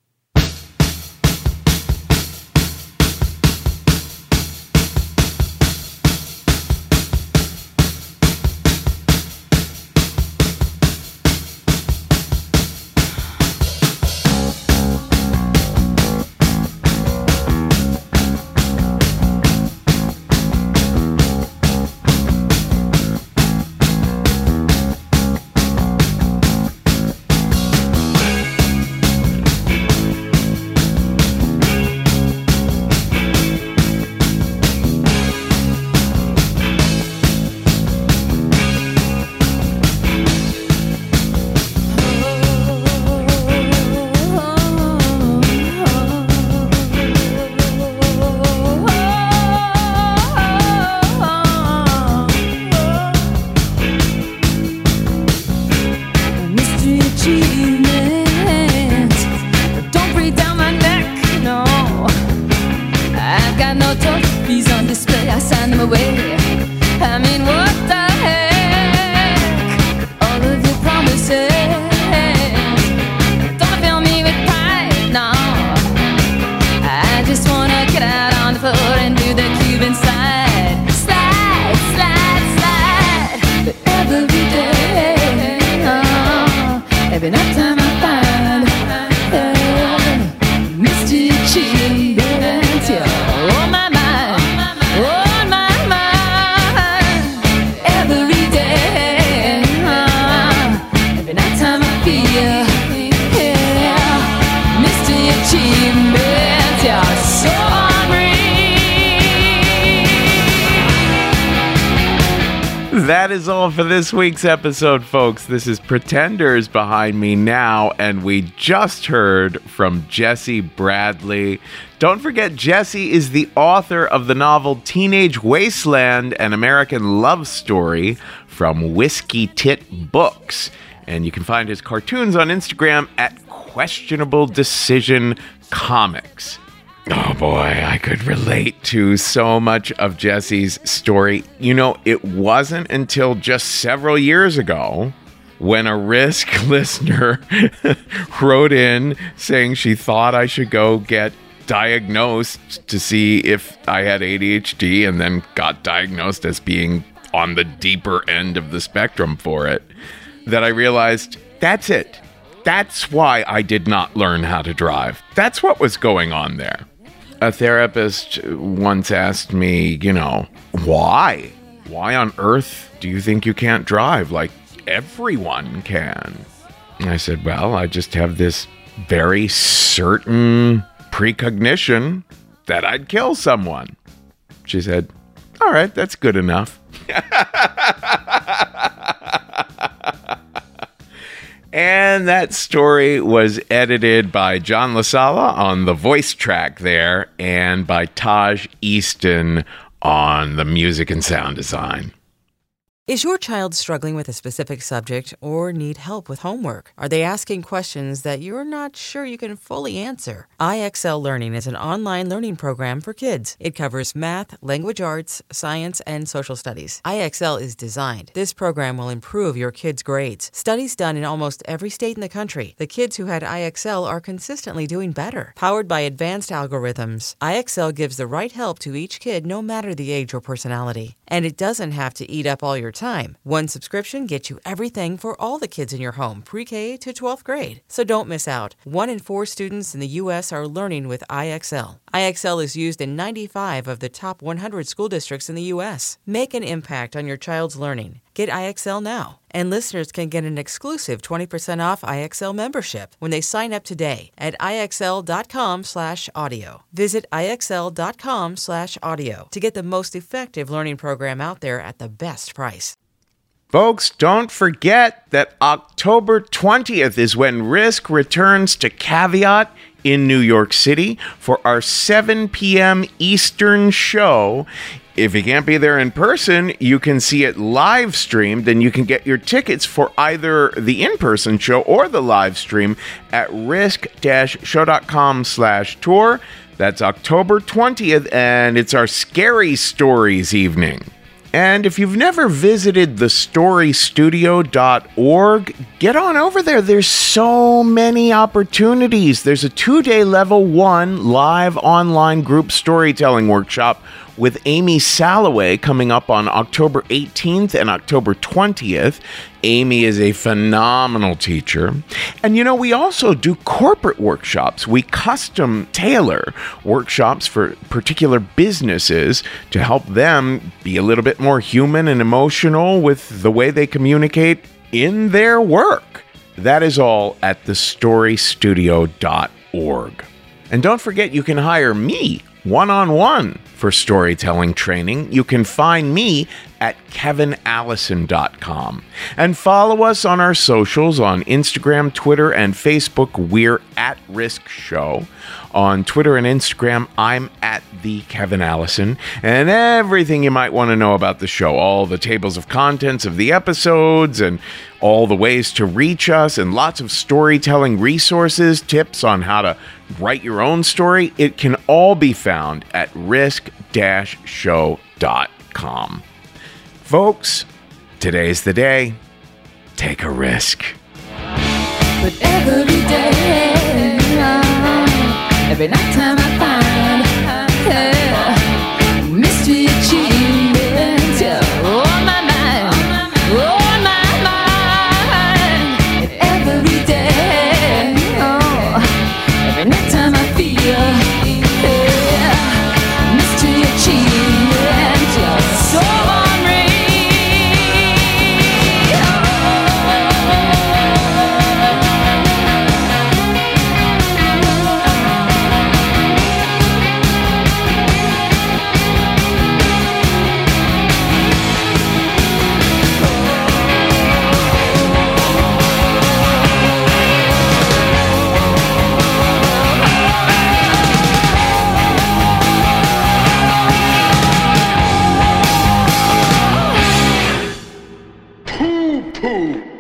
That is all for this week's episode, folks. This is Pretenders behind me now, and we just heard from Jesse Bradley. Don't forget, Jesse is the author of the novel Teenage Wasteland, an American love story from Whiskey Tit Books. And you can find his cartoons on Instagram at Questionable Decision Comics. Oh boy, I could relate to so much of Jesse's story. You know, it wasn't until just several years ago when a Risk listener wrote in saying she thought I should go get diagnosed to see if I had A D H D, and then got diagnosed as being on the deeper end of the spectrum for it, that I realized that's it. That's why I did not learn how to drive. That's what was going on there. A therapist once asked me, you know, why? Why on earth do you think you can't drive like everyone can? And I said, well, I just have this very certain precognition that I'd kill someone. She said, all right, that's good enough. And that story was edited by John LaSala on the voice track there, and by Taj Easton on the music and sound design. Is your child struggling with a specific subject or need help with homework? Are they asking questions that you're not sure you can fully answer? I X L Learning is an online learning program for kids. It covers math, language arts, science, and social studies. I X L is designed. This program will improve your kids' grades. Studies done in almost every state in the country. The kids who had I X L are consistently doing better. Powered by advanced algorithms, I X L gives the right help to each kid no matter the age or personality. And it doesn't have to eat up all your time. One subscription gets you everything for all the kids in your home, pre-K to twelfth grade. So don't miss out. One in four students in the U S are learning with I X L. I X L is used in ninety-five of the top one hundred school districts in the U S. Make an impact on your child's learning Get I X L now. And listeners can get an exclusive twenty percent off I X L membership when they sign up today at IXL.com slash audio. Visit IXL.com slash audio to get the most effective learning program out there at the best price. Folks, don't forget that October twentieth is when Risk returns to Caveat in New York City for our seven p.m. Eastern show. If you can't be there in person, you can see it live streamed, and you can get your tickets for either the in-person show or the live stream at risk-show.com slash tour. That's October twentieth, and it's our Scary Stories evening. And if you've never visited the story studio dot org, get on over there. There's so many opportunities. There's a two-day level one live online group storytelling workshop with Amy Salloway coming up on October eighteenth and October twentieth. Amy is a phenomenal teacher. And you know, we also do corporate workshops. We custom tailor workshops for particular businesses to help them be a little bit more human and emotional with the way they communicate in their work. That is all at the story studio dot org. And don't forget, you can hire me one-on-one for storytelling training. You can find me at kevin allison dot com. And follow us on our socials on Instagram, Twitter, and Facebook. We're at Risk Show. On Twitter and Instagram, I'm at the Kevin Allison. And everything you might want to know about the show, all the tables of contents of the episodes, and all the ways to reach us, and lots of storytelling resources, tips on how to write your own story, it can all be found at risk dash show dot com. Folks, today's the day. Take a risk. But every day, every night time I find uh, mystery achievement on my mind, on my mind. And every day, oh, every night time I feel uh, mystery achievement, so unreal. Poo-poo.